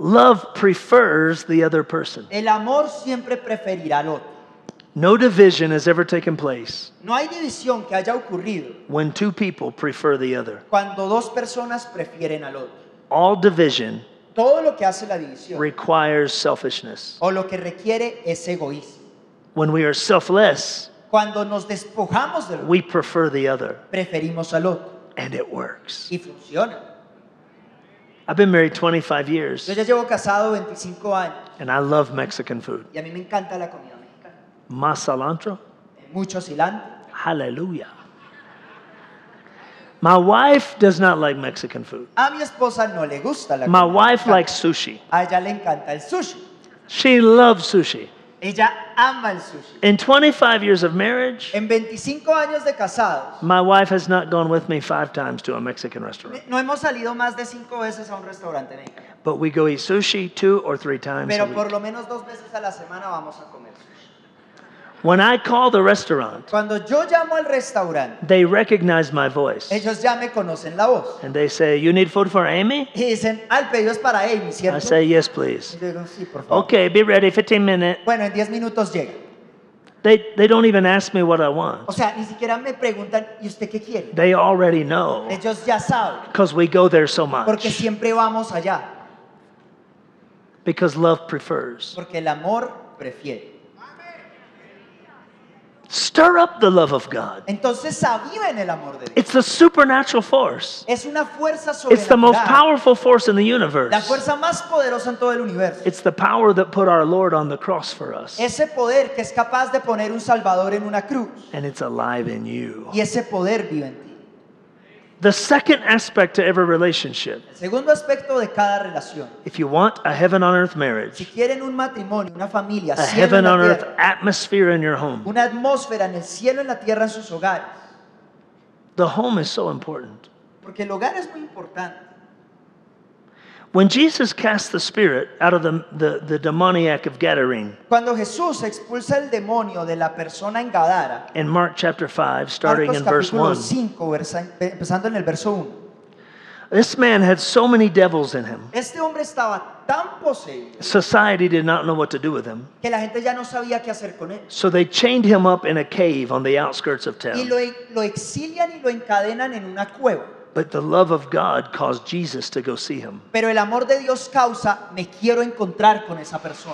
Love prefers the other person. El amor siempre preferirá al otro. No division has ever taken place No hay división que haya ocurrido when two people prefer the other. cuando dos personas prefieren al otro. All division Todo lo que hace la división requires selfishness. o lo que requiere es egoísmo. When we are selfless, Cuando nos despojamos del otro, we prefer the other, preferimos al otro and it works. y funciona. I've been married twenty-five years, Yo ya llevo casado veinticinco años and I love Mexican food. y a mí me encanta la comida mexicana. Más cilantro? Mucho cilantro. Hallelujah. My wife does not like Mexican food. A mi esposa no le gusta la My comida wife mexicana. likes sushi. A ella le encanta el sushi. She loves sushi. Ella ama el sushi. In twenty-five years of marriage, En veinticinco años de casados, my wife has not gone with me five times to a Mexican restaurant. no hemos salido más de cinco veces a un restaurante mexicano. But we go eat sushi two or three times a Pero week. por lo menos dos veces a la semana vamos a comer sushi. When I call the restaurant, Cuando yo llamo al restaurante, they recognize my voice. ellos ya me conocen la voz. And they say, "You need food for Amy?" Y dicen, ah, el pedido es para Amy, I ¿cierto? say, "Yes, please." Y yo digo, sí, por favor. Okay, be ready, fifteen minutes. Bueno, en diez minutos llega. They, they don't even ask me what I O want. sea, ni siquiera me preguntan, ¿y usted qué quiere? They already know Ellos ya saben, because we go there so porque much. siempre vamos allá, Because love prefers. porque el amor prefiere. Stir up the love of God. Entonces aviven el amor de Dios. It's a supernatural force. Es una fuerza It's the most sobrenatural, powerful force in the la universe. fuerza más poderosa en todo el universo. It's the power that put our Lord on the cross for us. Ese poder que es capaz de poner un Salvador en una cruz. And it's alive in you. Y ese poder vive en ti. The second aspect to every relationship, El segundo aspecto de cada relación. if you want a heaven on earth Si marriage, quieren un matrimonio, una familia, a cielo en heaven la on earth tierra, atmosphere in your home, una atmósfera en el cielo, en la tierra, en sus hogares. the home is so important. Porque el hogar es muy importante. When Jesus cast the spirit out of the, the, the demoniac of Gadarene Cuando Jesús expulsa el demonio de la persona en Gadara, in Mark chapter five, starting Marcos in verse capítulo one, cinco, versa- empezando en el verso uno. this man had so many devils in him. Este hombre estaba tan poseído Society did not know what to do with him. que la gente ya no sabía qué hacer con él. So they chained him up in a cave on the outskirts of Y town. lo, lo exilian y lo encadenan en una cueva. But the love of God caused Jesus to go see him. Pero el amor de Dios causa, me quiero encontrar con esa persona.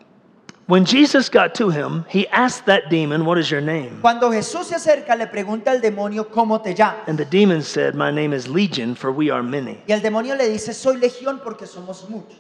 When Jesus got to him, he asked that demon, "What is your name?" Cuando Jesús se acerca, le pregunta al demonio, ¿cómo te llamas? And the demon said, "My name is Legion, for we are many." Y el demonio le dice, soy legión porque somos muchos.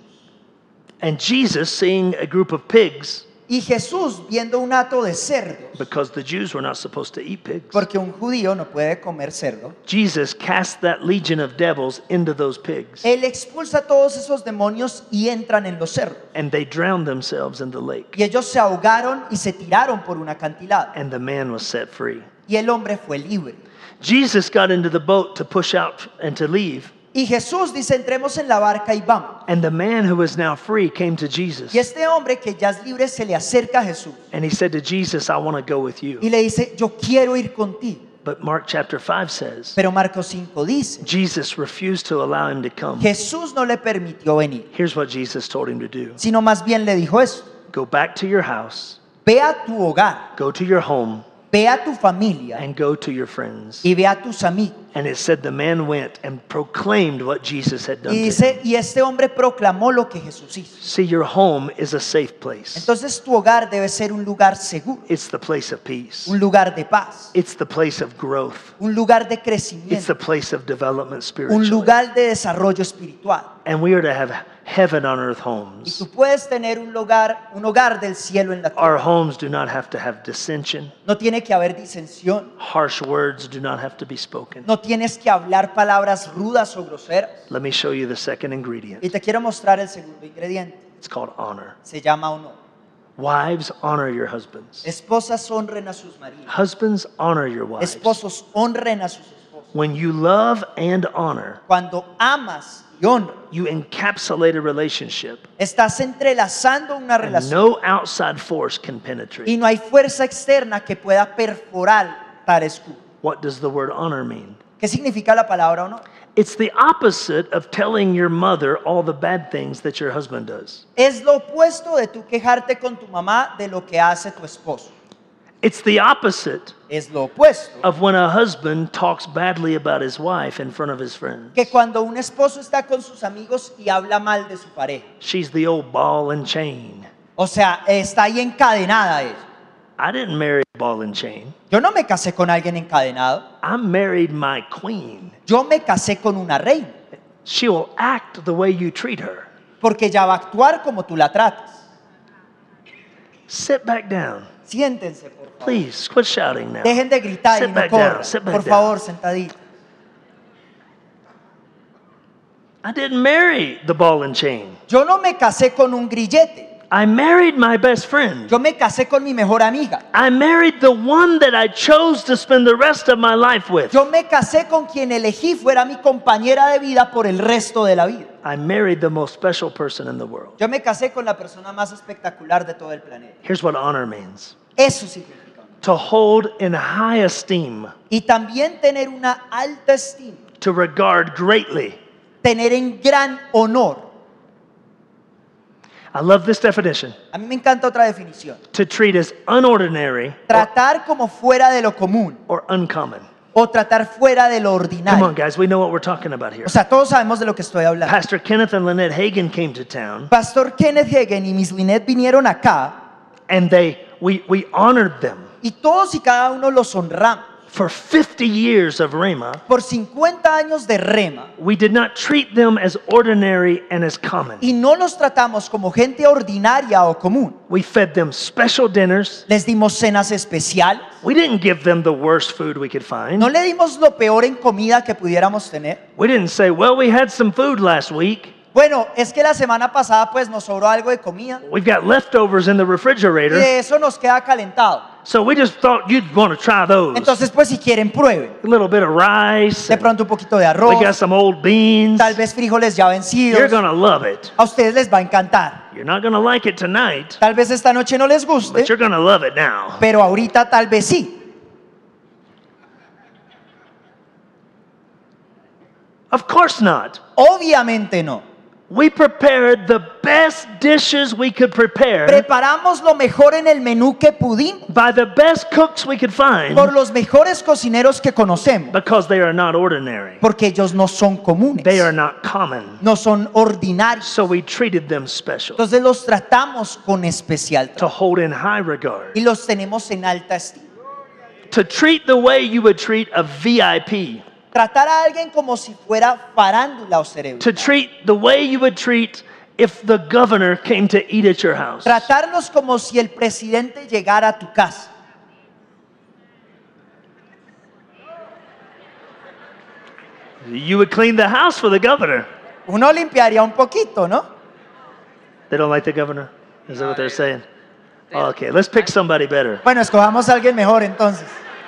And Jesus, seeing a group of pigs, Y Jesús, viendo un hato de cerdos, because the Jews were not supposed to eat pigs, porque un judío no puede comer cerdo, Jesus cast that legion of devils into those pigs, él expulsa a todos esos demonios y entran en los cerdos. and they drowned themselves in the lake. Y ellos se ahogaron y se tiraron por un acantilado. And the man was set free. Y el hombre fue libre. Jesus got into the boat to push out and to leave. Y Jesús dice, entremos en la barca y vamos. And the man who was now free came to Jesus. Y este hombre que ya es libre se le acerca a Jesús And he said to Jesus, "I want to go with you." y le dice, yo quiero ir contigo. But Mark chapter five says, Pero Marcos cinco dice, Jesus refused to allow him to come. Jesús no le permitió venir, Here's what Jesus told him to do. sino más bien le dijo esto, Go back to your house, ve a tu hogar, go to your home, ve a tu familia and go to your friends. y ve a tus amigos. And it said the man went and proclaimed what Jesus had done Y to him. dice, y este hombre proclamó lo que Jesús hizo. See, your home is a safe place. Entonces tu hogar debe ser un lugar seguro, It's the place of peace. un lugar de paz, It's the place of growth. un lugar de It's crecimiento, the place of development un spiritually. lugar de desarrollo espiritual. And we are to have heaven on earth Y homes. tú puedes tener un lugar, un hogar del cielo en la Our tierra. homes do not have to have dissension. No tiene que haber disensión, Harsh words do not have to be spoken. no tienes que hablar palabras rudas o groseras. Let me show you the second Y ingredient. te quiero mostrar el segundo ingrediente. It's called honor. Se llama honor. Wives, honor your husbands. Esposas honren a sus maridos. Husbands, honor your wives. Esposos honren a sus esposas. When you love and honor, Cuando amas y honras, you encapsulate a relationship, estás entrelazando una and relación no outside force can y penetrate. no hay fuerza externa que pueda perforar tal escudo. What does the word honor mean? ¿Qué significa la palabra honor? It's the opposite of telling your mother all the bad things that your husband does. Es lo opuesto de tú quejarte con tu mamá de lo que hace tu esposo. It's the opposite Es lo opuesto of when a husband talks badly about his wife in front of his friends. que cuando un esposo está con sus amigos y habla mal de su pareja. She's the old ball and chain. O sea, está ahí encadenada ella. I didn't marry a ball and chain. Yo no me casé con alguien encadenado. I married my queen. Yo me casé con una reina. She will act the way you treat her. Porque ella va a actuar como tú la tratas. Sit back down. Siéntense, por favor. Please, quit shouting now. Dejen de gritar y Sit no back down. corran. Sit back Por down. favor, sentadito. I didn't marry the ball and chain. Yo no me casé con un grillete. I married my best friend. Yo me casé con mi mejor amiga. I married the one that I chose to spend the rest of my life with. Yo me casé con quien elegí fuera mi compañera de vida por el resto de la vida. I married the most special person in the world. Yo me casé con la persona más espectacular de todo el planeta. Here's what honor means. Eso significa honor. To hold in high esteem, Y también tener una alta estima, to regard greatly. tener en gran honor. I love this definition. A mí me encanta otra definición. To treat as unordinary Tratar como fuera de lo común or uncommon. o tratar fuera de lo Come on, ordinario. guys, we know what we're talking about here. O sea, todos sabemos de lo que estoy hablando. Pastor Kenneth and Lynette Hagen came to town, Pastor Kenneth Hagin y Miss Lynette vinieron acá and they we we honored them y todos y cada uno los honramos. for fifty years of Rhema. Por cincuenta años de rema We did not treat them as ordinary and as common. y no los tratamos como gente ordinaria o común. We fed them special dinners. Les dimos cenas especiales. We didn't give them the worst food we could find. No le dimos lo peor en comida que pudiéramos tener. We didn't say, well, we had some food last week. Bueno, es que la semana pasada pues nos sobró algo de comida We've got leftovers in the y refrigerator. de eso nos queda calentado. So we just thought you'd want to try those. Entonces pues si quieren prueben. A little bit of rice. De pronto un poquito de arroz, We got some old beans. tal vez frijoles ya You're vencidos. going to love it. A ustedes les va a encantar. You're not going to like it tonight, Tal vez esta noche no les guste, but you're going to love it now. pero ahorita tal vez sí. Of course not. Obviamente no. We prepared the best dishes we could prepare Preparamos lo mejor en el menú que pudimos by the best cooks we could find por los mejores cocineros que conocemos, because they are not ordinary. porque ellos no son comunes, They are not common. no son ordinarios. So we treated them special, Entonces los tratamos con especial to trato hold in high regard, y los tenemos en alta estima. to treat the way you would treat a V I P, Tratar a alguien como si fuera farándula o cerebro. to treat the way you would treat if the governor came to eat at your house. Tratarlos como si el presidente llegara a tu casa. You would clean the house for the governor. Uno limpiaría un poquito, ¿no? They don't like the governor? Is that what they're saying? Okay, let's pick somebody better. Bueno, escojamos a alguien mejor entonces.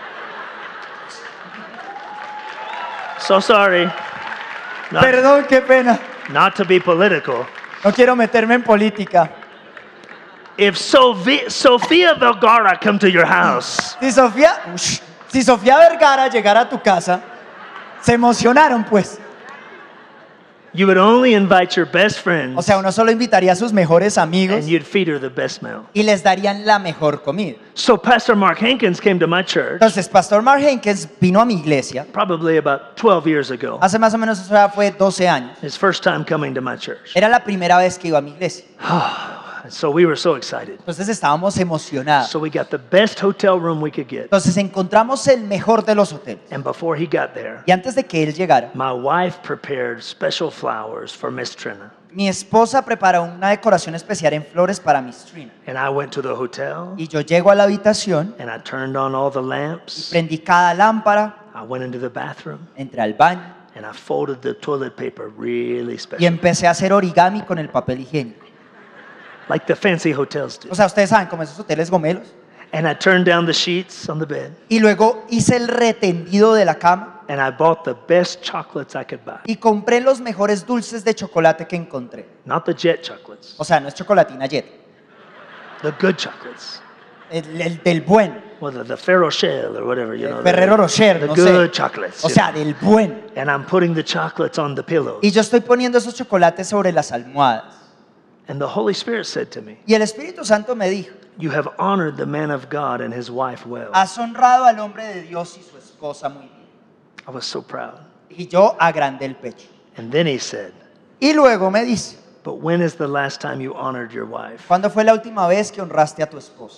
So sorry. Not, Perdón, qué pena. not to be political. No quiero meterme en política. If Sophia, Sofia Vergara come to your house, Si Sofía, ush, si Sofía Vergara llegara a tu casa, se emocionaron pues. you would only invite your best O friends sea, uno solo invitaría a sus mejores amigos and you'd feed her the best meal. y les darían la mejor comida. So Pastor Mark Hankins came to my church Entonces, Pastor Mark Hankins vino a mi iglesia probably about twelve years ago. hace más o menos, eso ya fue doce años. His first time coming to my church. Era la primera vez que iba a mi iglesia. So we were so excited. Entonces estábamos emocionados. So we got the best hotel room we could get. Entonces encontramos el mejor de los hoteles. And before he got there, Y antes de que él llegara, my wife prepared special flowers for Miss Trina. mi esposa preparó una decoración especial en flores para Miss Trina. And I went to the hotel Y yo llego a la habitación, and I turned on all the lamps. prendí cada lámpara, I went into the bathroom entré al baño and I folded the toilet paper really y special, empecé a hacer origami con el papel higiénico. like the fancy hotels do. O sea, ustedes saben, como esos hoteles gomelos. And I turned down the sheets on the bed Y luego hice el retendido de la cama and I bought the best chocolates I could buy. y compré los mejores dulces de chocolate que encontré. Not the jet chocolates, O sea, no es chocolatina Jet, the good chocolates. el, el del bueno. Well, the, the Ferrero Rocher or whatever, you know. Ferrero the, Rocher, the no good sé. chocolates. O you sea, know. del bueno. And I'm putting the chocolates on the pillows. Y yo estoy poniendo esos chocolates sobre las almohadas. And the Holy Spirit said to me, Y el Espíritu Santo me dijo, you have honored the man of God and his wife well. has honrado al hombre de Dios y su esposa muy bien. I was so proud. Y yo agrandé el pecho. And then he said, Y luego me dice, but when is the last time you honored your wife? ¿cuándo fue la última vez que honraste a tu esposa?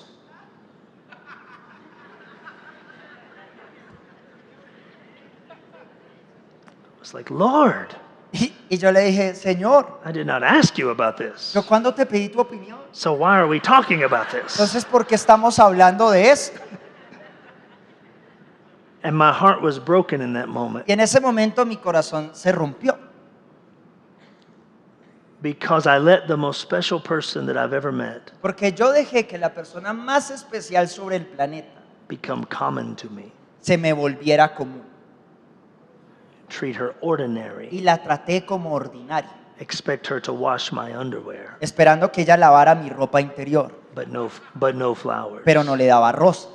I was like, Lord, Y, y yo le dije, Señor, I did not ask you about this. ¿yo cuándo te pedí tu opinión? So why are we talking about this? Entonces, ¿por qué estamos hablando de esto? And my heart was broken in that moment Y en ese momento mi corazón se rompió. because I let the most special person that I've ever met Porque yo dejé que la persona más especial sobre el planeta become common to me. se me volviera común. Treat her ordinary. Y la traté como ordinaria, Expect her to wash my underwear, esperando que ella lavara mi ropa interior, but no, but no flowers. pero no le daba rosas.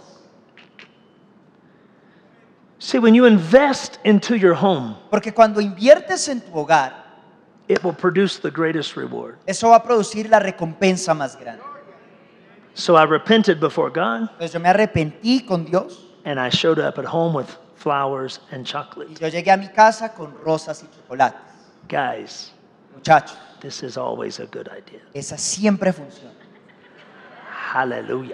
See, when you invest into your home, Porque cuando inviertes en tu hogar, it will produce the greatest reward. eso va a producir la recompensa más grande. So I repented before God, Entonces yo me arrepentí con Dios and I showed up at home with flowers and y chocolate. yo llegué a mi casa con rosas y chocolates. Guys, Muchachos, this is always a good idea. esa siempre funciona. Hallelujah.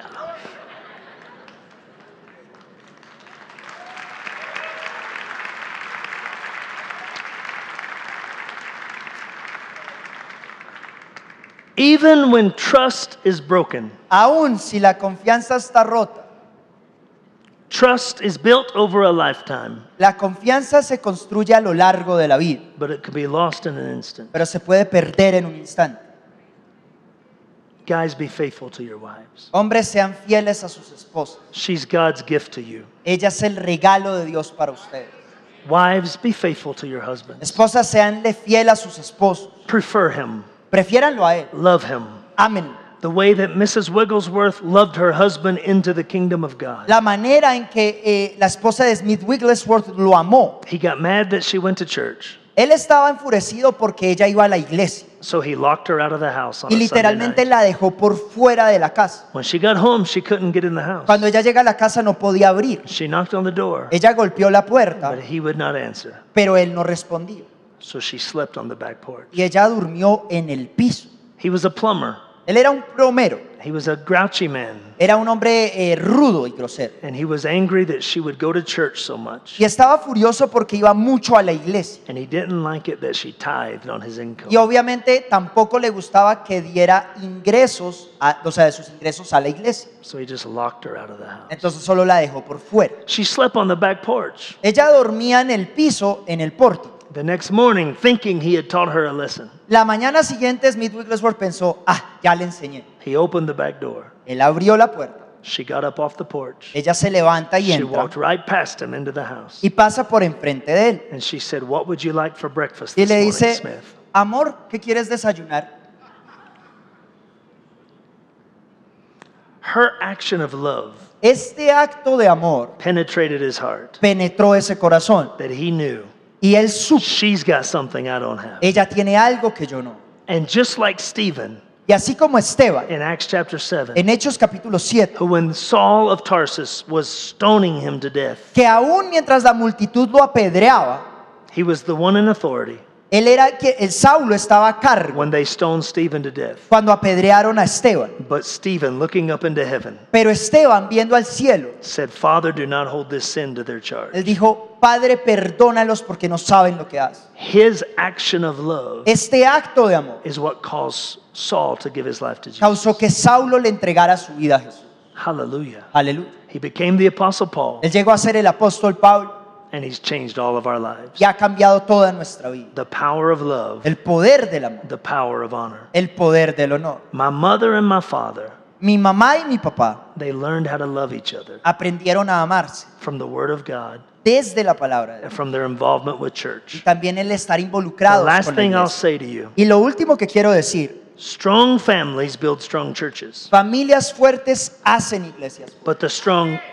Even when trust is broken, Aún si la confianza está rota, trust is built over a lifetime, la confianza se construye a lo largo de la vida, but it could be lost in an instant. pero se puede perder en un instante. Guys, be faithful to your wives. Hombres, sean fieles a sus esposas. She's God's gift to you. Ella es el regalo de Dios para ustedes. Wives, be faithful to your husbands. Esposas, seanle fiel a sus esposos. Prefer him. Prefiéranlo a él. Love him. Ámenlo. The way that Missus Wigglesworth loved her husband into the kingdom of God. La manera en que eh, la esposa de Smith Wigglesworth lo amó. He got mad that she went to church, Él estaba enfurecido porque ella iba a la iglesia so he locked her out of the house on y a Sunday literalmente night. la dejó por fuera de la casa. When she got home, she couldn't get in the house. Cuando ella llega a la casa no podía abrir. She knocked on the door, Ella golpeó la puerta, but he would not answer. pero él no respondía. So she slept on the back porch. Y ella durmió en el piso. He was a plumber. Él era un plomero, He was a grouchy man. era un hombre eh, rudo y grosero. And he was angry that she would go to church so much. Y estaba furioso porque iba mucho a la iglesia. And he didn't like it that she tithed on his income. Y obviamente tampoco le gustaba que diera ingresos, a- o sea, de sus ingresos a la iglesia. So he just locked her out of the house. Entonces solo la dejó por fuera. She slept on the back porch. Ella dormía en el piso, en el pórtico. The next morning, thinking he had taught her a lesson, La mañana siguiente Smith Wigglesworth pensó, ah, ya le enseñé. he opened the back door. Él abrió la puerta. She got up off the porch. Ella se levanta y She entra walked right past him into the house. y pasa por enfrente de él. And she said, "What would you like for breakfast Y this le morning, dice, Smith?" amor, ¿qué quieres desayunar? Her action of love Este acto de amor penetrated his heart, penetró ese corazón that he knew y él supo, she's got something I don't have. ella tiene algo que yo no. And just like Stephen Y así como Esteban, in Acts chapter seven, en Hechos capítulo siete, who when Saul of Tarsus was stoning him to death, que aún mientras la multitud lo apedreaba, he was the one in authority él era que el Saulo estaba a cargo when they stoned Stephen to death. cuando apedrearon a Esteban. But Stephen, looking up into heaven, Pero Esteban, viendo al cielo, said, "Father, do not hold this sin to their charge." él dijo, Padre, perdónalos porque no saben lo que hacen. His action of love Este acto de amor is what caused Saul to give his life to Jesus. causó que Saulo le entregara su vida a Jesús. Hallelujah. Aleluya. He became the Apostle Paul, Él llegó a ser el apóstol Pablo and he's changed all of our lives. y ha cambiado toda nuestra vida. The power of love, El poder del amor, the power of honor. el poder del honor. My mother and my father, Mi mamá y mi papá they learned how to love each other aprendieron a amarse from the Word of God desde la palabra de and Dios. from their involvement with Y church. también el estar The involucrados last con la thing I'll iglesia. say to you, Y lo último que quiero decir, strong families build strong churches, familias fuertes hacen iglesias fuertes, but the strong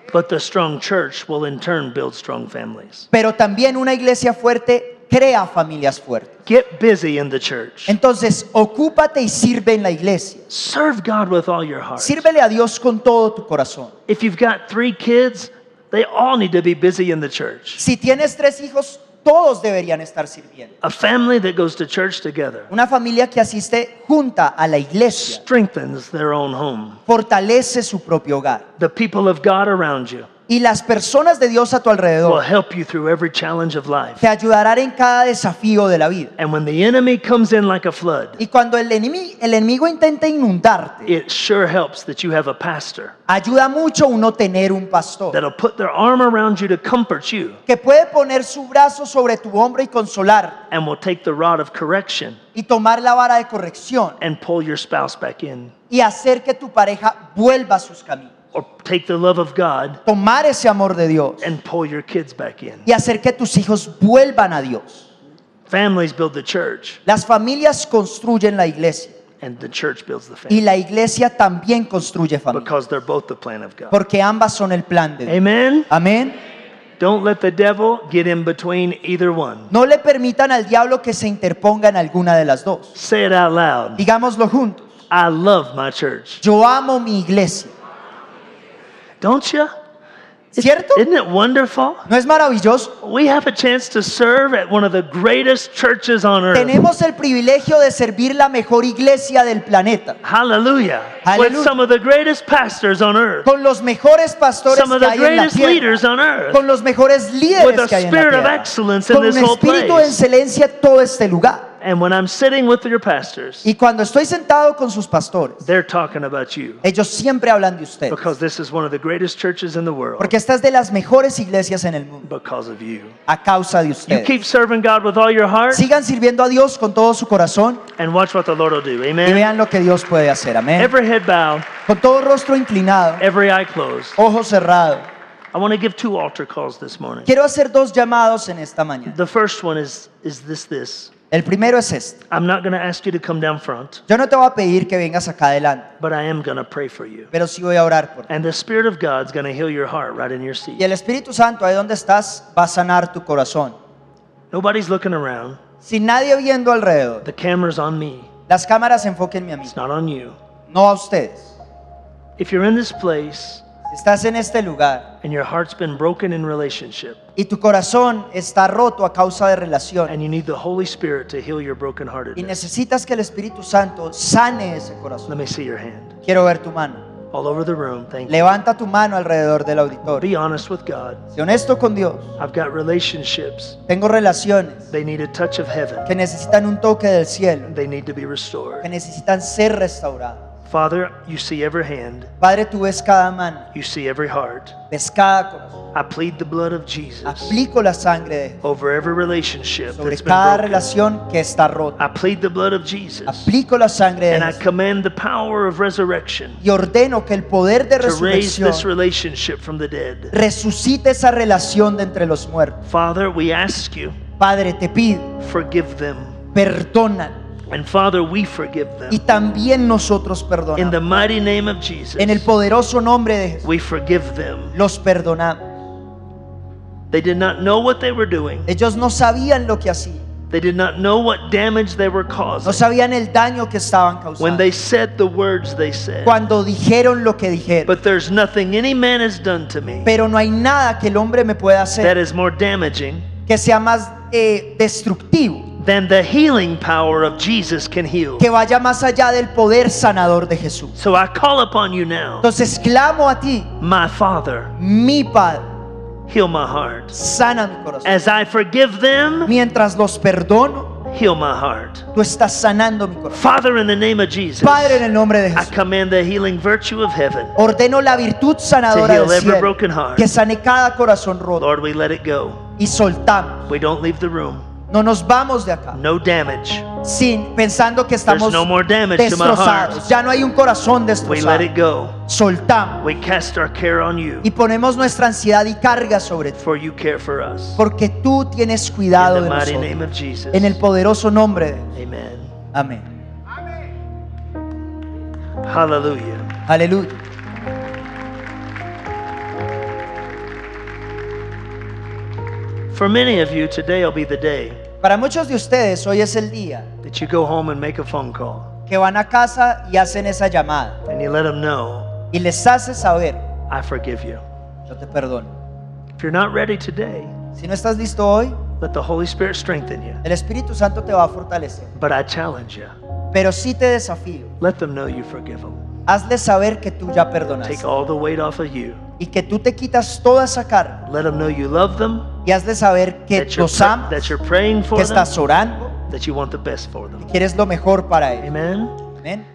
But the strong church will in turn build strong families. Pero también una iglesia fuerte crea familias fuertes. Get busy in the church. Entonces, ocúpate y sirve en la iglesia. Serve God with all your heart. Sírvele a Dios con todo tu corazón. If you've got three kids, they all need to be busy in the church. Si tienes tres hijos, todos deberían estar sirviendo. A family that goes to church together Una familia que asiste junta a la iglesia strengthens their own home. fortalece su propio hogar. The people of God around you Y las personas de Dios a tu will alrededor help you through every challenge of life. te ayudarán en cada desafío de la vida. And when the enemy comes in like a flood, Y cuando el enemigo, el enemigo intenta inundarte, it sure helps that you have a pastor ayuda mucho uno tener un pastor that'll put their arm around you to comfort you que puede poner su brazo sobre tu hombro y consolar and will take the rod of correction y tomar la vara de corrección and pull your spouse back in, y hacer que tu pareja vuelva a sus caminos. or take the love of God Tomar ese amor de Dios and pull your kids back in. y hacer que tus hijos vuelvan a Dios. Families build the church, Las familias construyen la iglesia and the church builds the y family la iglesia también construye familia, because they're both the plan of God. porque ambas son el plan de Dios. Amen? Amén. Don't let the devil get in between either one. No le permitan al diablo que se interponga en alguna de las dos. Say it out loud. Digámoslo juntos. I love my church. Yo amo mi iglesia. Don't you? ¿Cierto? Isn't it wonderful? ¿No es maravilloso? We have a chance to serve at one of the greatest churches on earth. Tenemos el privilegio de servir la mejor iglesia del planeta, Hallelujah. Hallelujah. With some of the greatest pastors on earth. con los mejores pastores Some of que the hay en la greatest tierra, leaders on earth. con los mejores With líderes a que hay en la spirit of tierra, excellence in con un this whole espíritu de place. excelencia en todo este lugar. And when I'm sitting with your pastors, Y cuando estoy sentado con sus pastores, they're talking about you. ellos siempre hablan de ustedes, Because this is one of the greatest churches in the world. porque esta es de las mejores iglesias en el mundo, Because of you. a causa de You ustedes. keep serving God with all your heart Sigan sirviendo a Dios con todo su corazón and watch what the Lord will do. y Amen. vean lo que Dios puede hacer. Amén. Every head bowed, Con todo rostro inclinado, every eye closed. ojos cerrados. I want to give two altar calls this morning. Quiero hacer dos llamados en esta mañana. The first one is is this this. El primero es este. I'm not going to ask you to come down front, Yo no te voy a pedir que vengas acá adelante, but I am going to pray for you. pero sí voy a orar por ti. And the Spirit of God's going to heal your heart right in your seat. Y el Espíritu Santo, ahí donde estás, va a sanar tu corazón. Nobody's looking around. Sin nadie viendo alrededor. The camera's on me. Las cámaras enfóquenme a mí, It's not on you. no a ustedes. If you're in this place Si estás en este lugar and your heart's been broken in relationship y tu corazón está roto a causa de relación and you need the Holy Spirit to heal your y brokenheartedness, necesitas que el Espíritu Santo sane ese corazón, let me see your hand. quiero ver tu mano. All over the room, thank you. Levanta tu mano alrededor del auditorio. Be honest with God. Sé honesto con Dios. I've got relationships. Tengo relaciones They need a touch of heaven. que necesitan un toque del cielo, They need to be que restored. necesitan ser restauradas. Father, you see every hand. Padre, tú ves cada mano, You see every heart. ves cada corazón. I plead the blood of Jesus Aplico la sangre de Jesús over every relationship sobre that's been cada broken. relación que está rota. I plead the blood of Jesus Aplico la sangre de and I Jesús command the power of resurrection y ordeno que el poder de to raise resurrección this relationship from the dead. resucite esa relación de entre los muertos. Father, we ask you, Padre, te pido, forgive them. perdónanos. And Father, we forgive Y them. también nosotros In the perdonamos. mighty name of Jesus, En el poderoso nombre de Jesús, we forgive them. los perdonamos. They did not know what they were doing. Ellos no sabían lo que hacían. They did not know what damage they were No causing sabían el daño que estaban when causando. they said the words they said. Cuando dijeron lo que dijeron. But there's nothing any man has done to me Pero no hay nada que el hombre me pueda that hacer is more damaging que sea más eh, destructivo, than the healing power of Jesus can heal. que vaya más allá del poder sanador de Jesús. So I call upon you now, Entonces clamo a ti, my Father, mi Padre, heal my heart. sana mi corazón. As I forgive them, Mientras los perdono, heal my heart. tú estás sanando mi corazón. Father, in the name of Jesus, Padre, en el nombre de I Jesús, command the healing virtue of heaven. ordeno la virtud sanadora To heal del every cielo, broken heart. que sane cada corazón roto, Lord, we let it go. y soltamos. We don't leave the room. No nos vamos de acá No damage. sin pensando que estamos There's no more damage to my destrozados. heart. Ya no hay un corazón We let it destrozado. go. Soltamos We cast our care on you, y ponemos nuestra ansiedad y carga sobre ti, for you care for us. porque tú tienes cuidado In de the mighty nosotros. name of Jesus. En el poderoso nombre de Amen. Amén. Hallelujah. Aleluya. For many of you, today will be the day Para muchos de ustedes hoy es el día that you go home and make a phone call que van a casa y hacen esa llamada and you let them know, y les hace saber, I forgive you. yo te perdono. If you're not ready today, Si no estás listo hoy, let the Holy Spirit strengthen you. el Espíritu Santo te va a fortalecer. But I challenge you, Pero sí te desafío, let them know you forgive them. hazles saber que tú ya Take perdonaste all the weight off of you. y que tú te quitas toda esa carga Let them know you love them, y hazles saber que that you're, los pr- amas, that you're praying for que them, estás orando, that you want the best for them. que quieres lo mejor para ellos. Amen. Amén.